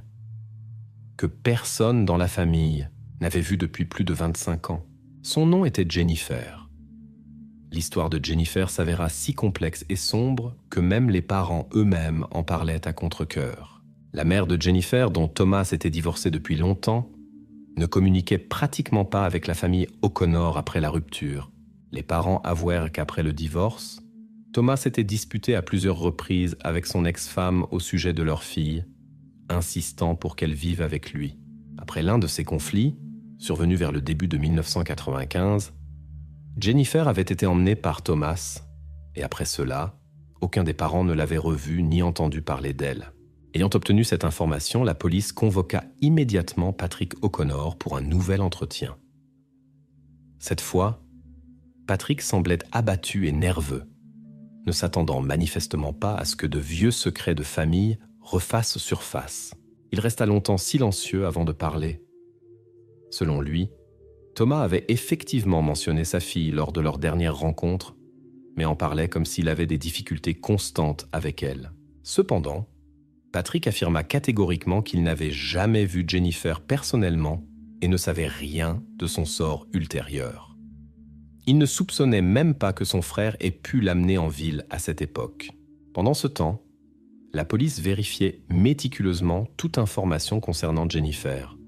que personne dans la famille n'avait vue depuis plus de 25 ans. Son nom était Jennifer. L'histoire de Jennifer s'avéra si complexe et sombre que même les parents eux-mêmes en parlaient à contre-cœur. La mère de Jennifer, dont Thomas s'était divorcé depuis longtemps, ne communiquait pratiquement pas avec la famille O'Connor après la rupture. Les parents avouèrent qu'après le divorce, Thomas s'était disputé à plusieurs reprises avec son ex-femme au sujet de leur fille, insistant pour qu'elle vive avec lui. Après l'un de ces conflits, survenue vers le début de 1995, Jennifer avait été emmenée par Thomas, et après cela, aucun des parents ne l'avait revue ni entendu parler d'elle. Ayant obtenu cette information, la police convoqua immédiatement Patrick O'Connor pour un nouvel entretien. Cette fois, Patrick semblait abattu et nerveux, ne s'attendant manifestement pas à ce que de vieux secrets de famille refassent surface. Il resta longtemps silencieux avant de parler. Selon lui, Thomas avait effectivement mentionné sa fille lors de leur dernière rencontre, mais en parlait comme s'il avait des difficultés constantes avec elle. Cependant, Patrick affirma catégoriquement qu'il n'avait jamais vu Jennifer personnellement et ne savait rien de son sort ultérieur. Il ne soupçonnait même pas que son frère ait pu l'amener en ville à cette époque. Pendant ce temps, la police vérifiait méticuleusement toute information concernant Jennifer.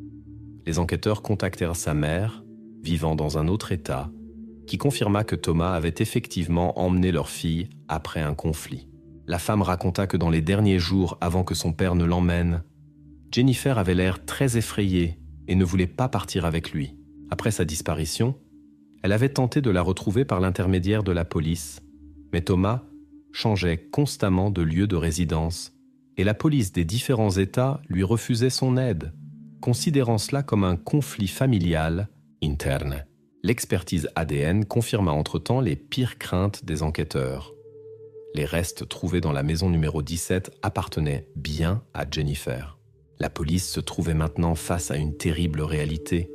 Les enquêteurs contactèrent sa mère, vivant dans un autre État, qui confirma que Thomas avait effectivement emmené leur fille après un conflit. La femme raconta que dans les derniers jours avant que son père ne l'emmène, Jennifer avait l'air très effrayée et ne voulait pas partir avec lui. Après sa disparition, elle avait tenté de la retrouver par l'intermédiaire de la police, mais Thomas changeait constamment de lieu de résidence et la police des différents États lui refusait son aide, considérant cela comme un conflit familial interne. L'expertise ADN confirma entre-temps les pires craintes des enquêteurs. Les restes trouvés dans la maison numéro 17 appartenaient bien à Jennifer. La police se trouvait maintenant face à une terrible réalité.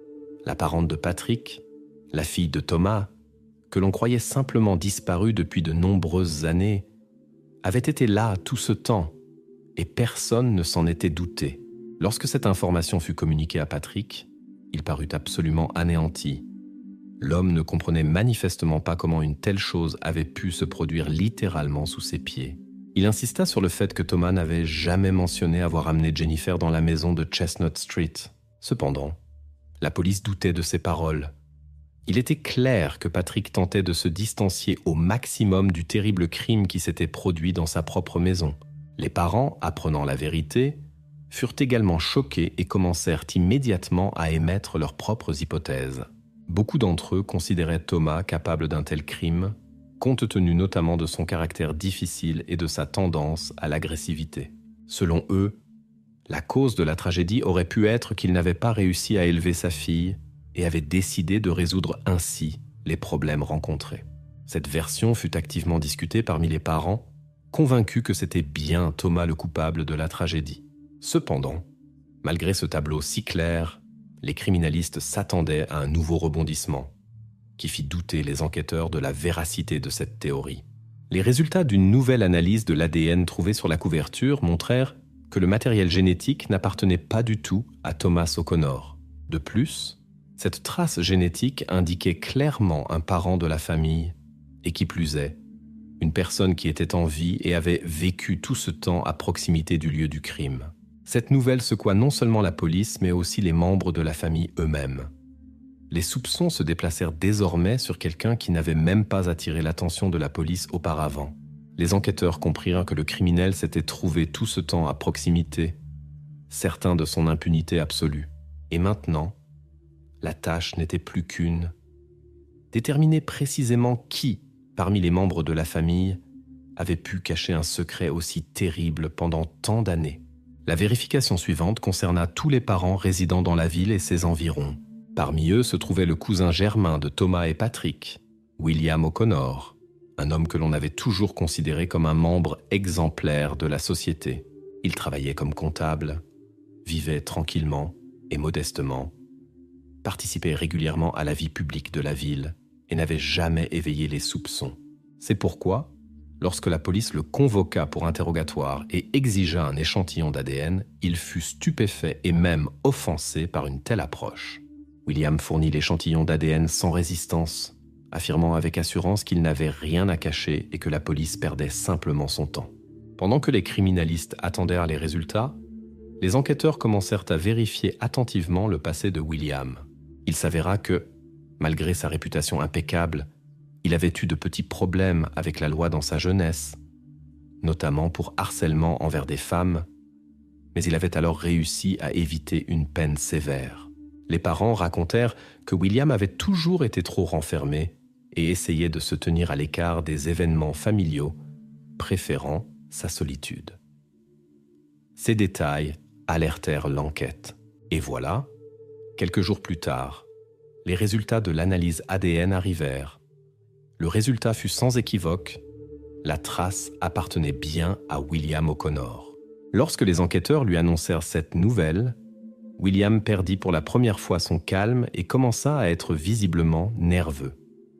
La parente de Patrick, la fille de Thomas, que l'on croyait simplement disparue depuis de nombreuses années, avait été là tout ce temps, et personne ne s'en était douté. Lorsque cette information fut communiquée à Patrick, il parut absolument anéanti. L'homme ne comprenait manifestement pas comment une telle chose avait pu se produire littéralement sous ses pieds. Il insista sur le fait que Thomas n'avait jamais mentionné avoir amené Jennifer dans la maison de Chestnut Street. Cependant, la police doutait de ses paroles. Il était clair que Patrick tentait de se distancier au maximum du terrible crime qui s'était produit dans sa propre maison. Les parents, apprenant la vérité, furent également choqués et commencèrent immédiatement à émettre leurs propres hypothèses. Beaucoup d'entre eux considéraient Thomas capable d'un tel crime, compte tenu notamment de son caractère difficile et de sa tendance à l'agressivité. Selon eux, la cause de la tragédie aurait pu être qu'il n'avait pas réussi à élever sa fille et avait décidé de résoudre ainsi les problèmes rencontrés. Cette version fut activement discutée parmi les parents, convaincus que c'était bien Thomas le coupable de la tragédie. Cependant, malgré ce tableau si clair, les criminalistes s'attendaient à un nouveau rebondissement, qui fit douter les enquêteurs de la véracité de cette théorie. Les résultats d'une nouvelle analyse de l'ADN trouvée sur la couverture montrèrent que le matériel génétique n'appartenait pas du tout à Thomas O'Connor. De plus, cette trace génétique indiquait clairement un parent de la famille, et qui plus est, une personne qui était en vie et avait vécu tout ce temps à proximité du lieu du crime. Cette nouvelle secoua non seulement la police, mais aussi les membres de la famille eux-mêmes. Les soupçons se déplacèrent désormais sur quelqu'un qui n'avait même pas attiré l'attention de la police auparavant. Les enquêteurs comprirent que le criminel s'était trouvé tout ce temps à proximité, certain de son impunité absolue. Et maintenant, la tâche n'était plus qu'une: déterminer précisément qui, parmi les membres de la famille, avait pu cacher un secret aussi terrible pendant tant d'années. La vérification suivante concerna tous les parents résidant dans la ville et ses environs. Parmi eux se trouvait le cousin germain de Thomas et Patrick, William O'Connor, un homme que l'on avait toujours considéré comme un membre exemplaire de la société. Il travaillait comme comptable, vivait tranquillement et modestement, participait régulièrement à la vie publique de la ville et n'avait jamais éveillé les soupçons. C'est pourquoi, lorsque la police le convoqua pour interrogatoire et exigea un échantillon d'ADN, il fut stupéfait et même offensé par une telle approche. William fournit l'échantillon d'ADN sans résistance, affirmant avec assurance qu'il n'avait rien à cacher et que la police perdait simplement son temps. Pendant que les criminalistes attendirent les résultats, les enquêteurs commencèrent à vérifier attentivement le passé de William. Il s'avéra que, malgré sa réputation impeccable, il avait eu de petits problèmes avec la loi dans sa jeunesse, notamment pour harcèlement envers des femmes, mais il avait alors réussi à éviter une peine sévère. Les parents racontèrent que William avait toujours été trop renfermé et essayait de se tenir à l'écart des événements familiaux, préférant sa solitude. Ces détails alertèrent l'enquête. Et voilà, quelques jours plus tard, les résultats de l'analyse ADN arrivèrent. Le résultat fut sans équivoque. La trace appartenait bien à William O'Connor. Lorsque les enquêteurs lui annoncèrent cette nouvelle, William perdit pour la première fois son calme et commença à être visiblement nerveux.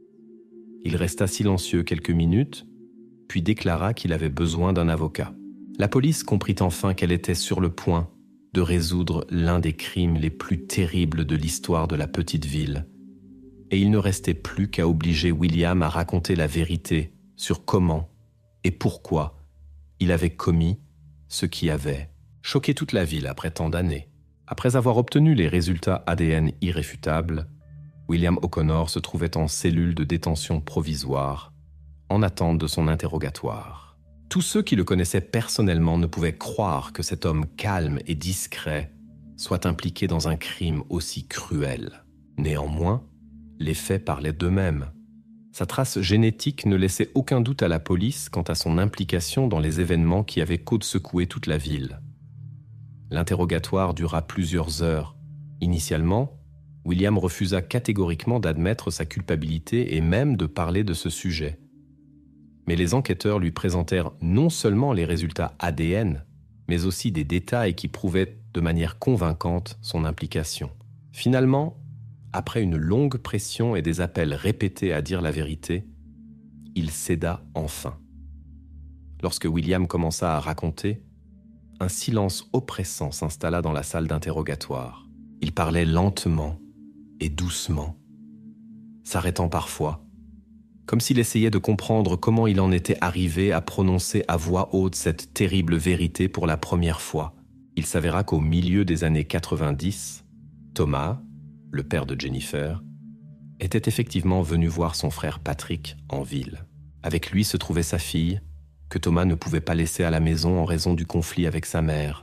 Il resta silencieux quelques minutes, puis déclara qu'il avait besoin d'un avocat. La police comprit enfin qu'elle était sur le point de résoudre l'un des crimes les plus terribles de l'histoire de la petite ville. Et il ne restait plus qu'à obliger William à raconter la vérité sur comment et pourquoi il avait commis ce qui avait choqué toute la ville après tant d'années. Après avoir obtenu les résultats ADN irréfutables, William O'Connor se trouvait en cellule de détention provisoire, en attente de son interrogatoire. Tous ceux qui le connaissaient personnellement ne pouvaient croire que cet homme calme et discret soit impliqué dans un crime aussi cruel. Néanmoins, les faits parlaient d'eux-mêmes. Sa trace génétique ne laissait aucun doute à la police quant à son implication dans les événements qui avaient secoué toute la ville. L'interrogatoire dura plusieurs heures. Initialement, William refusa catégoriquement d'admettre sa culpabilité et même de parler de ce sujet. Mais les enquêteurs lui présentèrent non seulement les résultats ADN, mais aussi des détails qui prouvaient de manière convaincante son implication. Finalement, après une longue pression et des appels répétés à dire la vérité, il céda enfin. Lorsque William commença à raconter, un silence oppressant s'installa dans la salle d'interrogatoire. Il parlait lentement et doucement, s'arrêtant parfois, comme s'il essayait de comprendre comment il en était arrivé à prononcer à voix haute cette terrible vérité pour la première fois. Il s'avéra qu'au milieu des années 90, Thomas, le père de Jennifer, était effectivement venu voir son frère Patrick en ville. Avec lui se trouvait sa fille, que Thomas ne pouvait pas laisser à la maison en raison du conflit avec sa mère.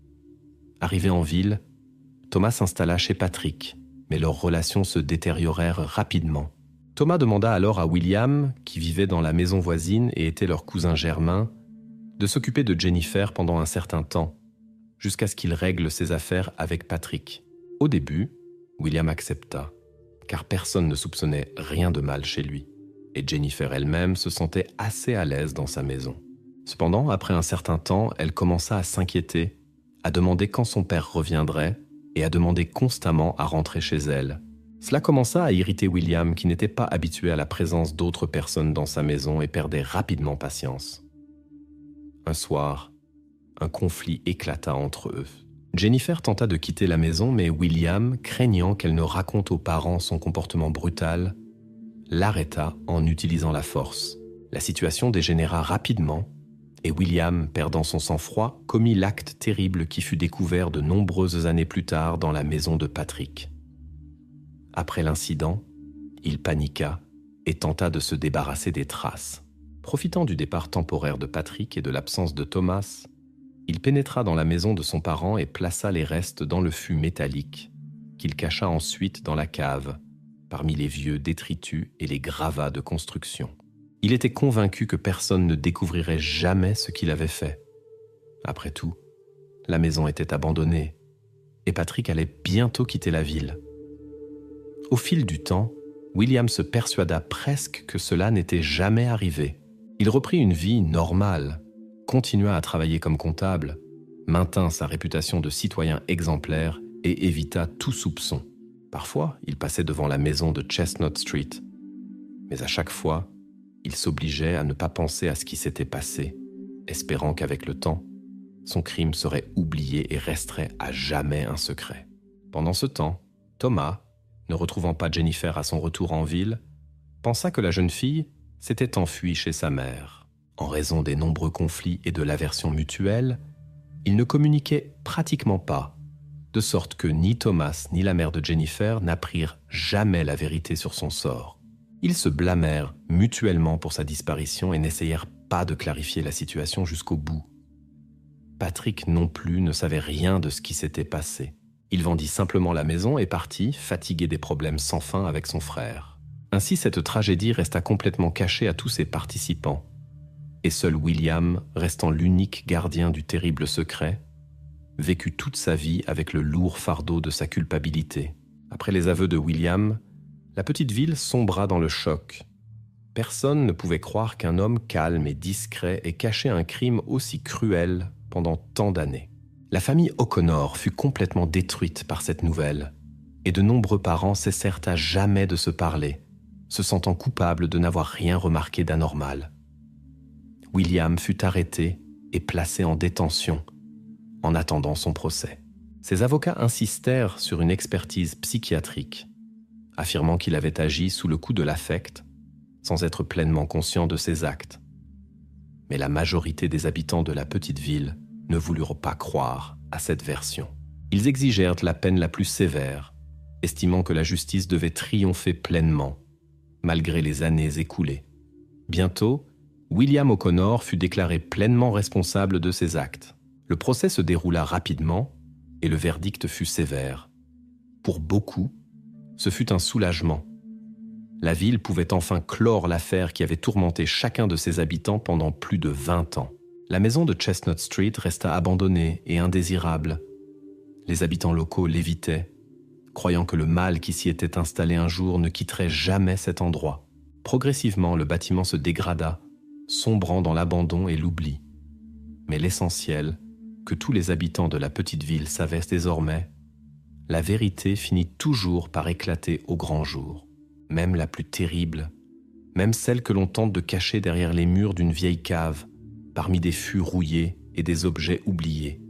Arrivé en ville, Thomas s'installa chez Patrick, mais leurs relations se détériorèrent rapidement. Thomas demanda alors à William, qui vivait dans la maison voisine et était leur cousin germain, de s'occuper de Jennifer pendant un certain temps, jusqu'à ce qu'il règle ses affaires avec Patrick. Au début, William accepta, car personne ne soupçonnait rien de mal chez lui, et Jennifer elle-même se sentait assez à l'aise dans sa maison. Cependant, après un certain temps, elle commença à s'inquiéter, à demander quand son père reviendrait, et à demander constamment à rentrer chez elle. Cela commença à irriter William, qui n'était pas habitué à la présence d'autres personnes dans sa maison et perdait rapidement patience. Un soir, un conflit éclata entre eux. Jennifer tenta de quitter la maison, mais William, craignant qu'elle ne raconte aux parents son comportement brutal, l'arrêta en utilisant la force. La situation dégénéra rapidement et William, perdant son sang-froid, commit l'acte terrible qui fut découvert de nombreuses années plus tard dans la maison de Patrick. Après l'incident, il paniqua et tenta de se débarrasser des traces. Profitant du départ temporaire de Patrick et de l'absence de Thomas, il pénétra dans la maison de son parent et plaça les restes dans le fût métallique, qu'il cacha ensuite dans la cave, parmi les vieux détritus et les gravats de construction. Il était convaincu que personne ne découvrirait jamais ce qu'il avait fait. Après tout, la maison était abandonnée, et Patrick allait bientôt quitter la ville. Au fil du temps, William se persuada presque que cela n'était jamais arrivé. Il reprit une vie normale, continua à travailler comme comptable, maintint sa réputation de citoyen exemplaire et évita tout soupçon. Parfois, il passait devant la maison de Chestnut Street, mais à chaque fois, il s'obligeait à ne pas penser à ce qui s'était passé, espérant qu'avec le temps, son crime serait oublié et resterait à jamais un secret. Pendant ce temps, Thomas, ne retrouvant pas Jennifer à son retour en ville, pensa que la jeune fille s'était enfuie chez sa mère. En raison des nombreux conflits et de l'aversion mutuelle, ils ne communiquaient pratiquement pas, de sorte que ni Thomas ni la mère de Jennifer n'apprirent jamais la vérité sur son sort. Ils se blâmèrent mutuellement pour sa disparition et n'essayèrent pas de clarifier la situation jusqu'au bout. Patrick non plus ne savait rien de ce qui s'était passé. Il vendit simplement la maison et partit, fatigué des problèmes sans fin avec son frère. Ainsi, cette tragédie resta complètement cachée à tous ses participants. Et seul William, restant l'unique gardien du terrible secret, vécut toute sa vie avec le lourd fardeau de sa culpabilité. Après les aveux de William, la petite ville sombra dans le choc. Personne ne pouvait croire qu'un homme calme et discret ait caché un crime aussi cruel pendant tant d'années. La famille O'Connor fut complètement détruite par cette nouvelle, et de nombreux parents cessèrent à jamais de se parler, se sentant coupables de n'avoir rien remarqué d'anormal. William fut arrêté et placé en détention, en attendant son procès. Ses avocats insistèrent sur une expertise psychiatrique, affirmant qu'il avait agi sous le coup de l'affect, sans être pleinement conscient de ses actes. Mais la majorité des habitants de la petite ville ne voulurent pas croire à cette version. Ils exigèrent la peine la plus sévère, estimant que la justice devait triompher pleinement, malgré les années écoulées. Bientôt, William O'Connor fut déclaré pleinement responsable de ses actes. Le procès se déroula rapidement et le verdict fut sévère. Pour beaucoup, ce fut un soulagement. La ville pouvait enfin clore l'affaire qui avait tourmenté chacun de ses habitants pendant plus de 20 ans. La maison de Chestnut Street resta abandonnée et indésirable. Les habitants locaux l'évitaient, croyant que le mal qui s'y était installé un jour ne quitterait jamais cet endroit. Progressivement, le bâtiment se dégrada, sombrant dans l'abandon et l'oubli. Mais l'essentiel, que tous les habitants de la petite ville savaient désormais, la vérité finit toujours par éclater au grand jour. Même la plus terrible, même celle que l'on tente de cacher derrière les murs d'une vieille cave, parmi des fûts rouillés et des objets oubliés.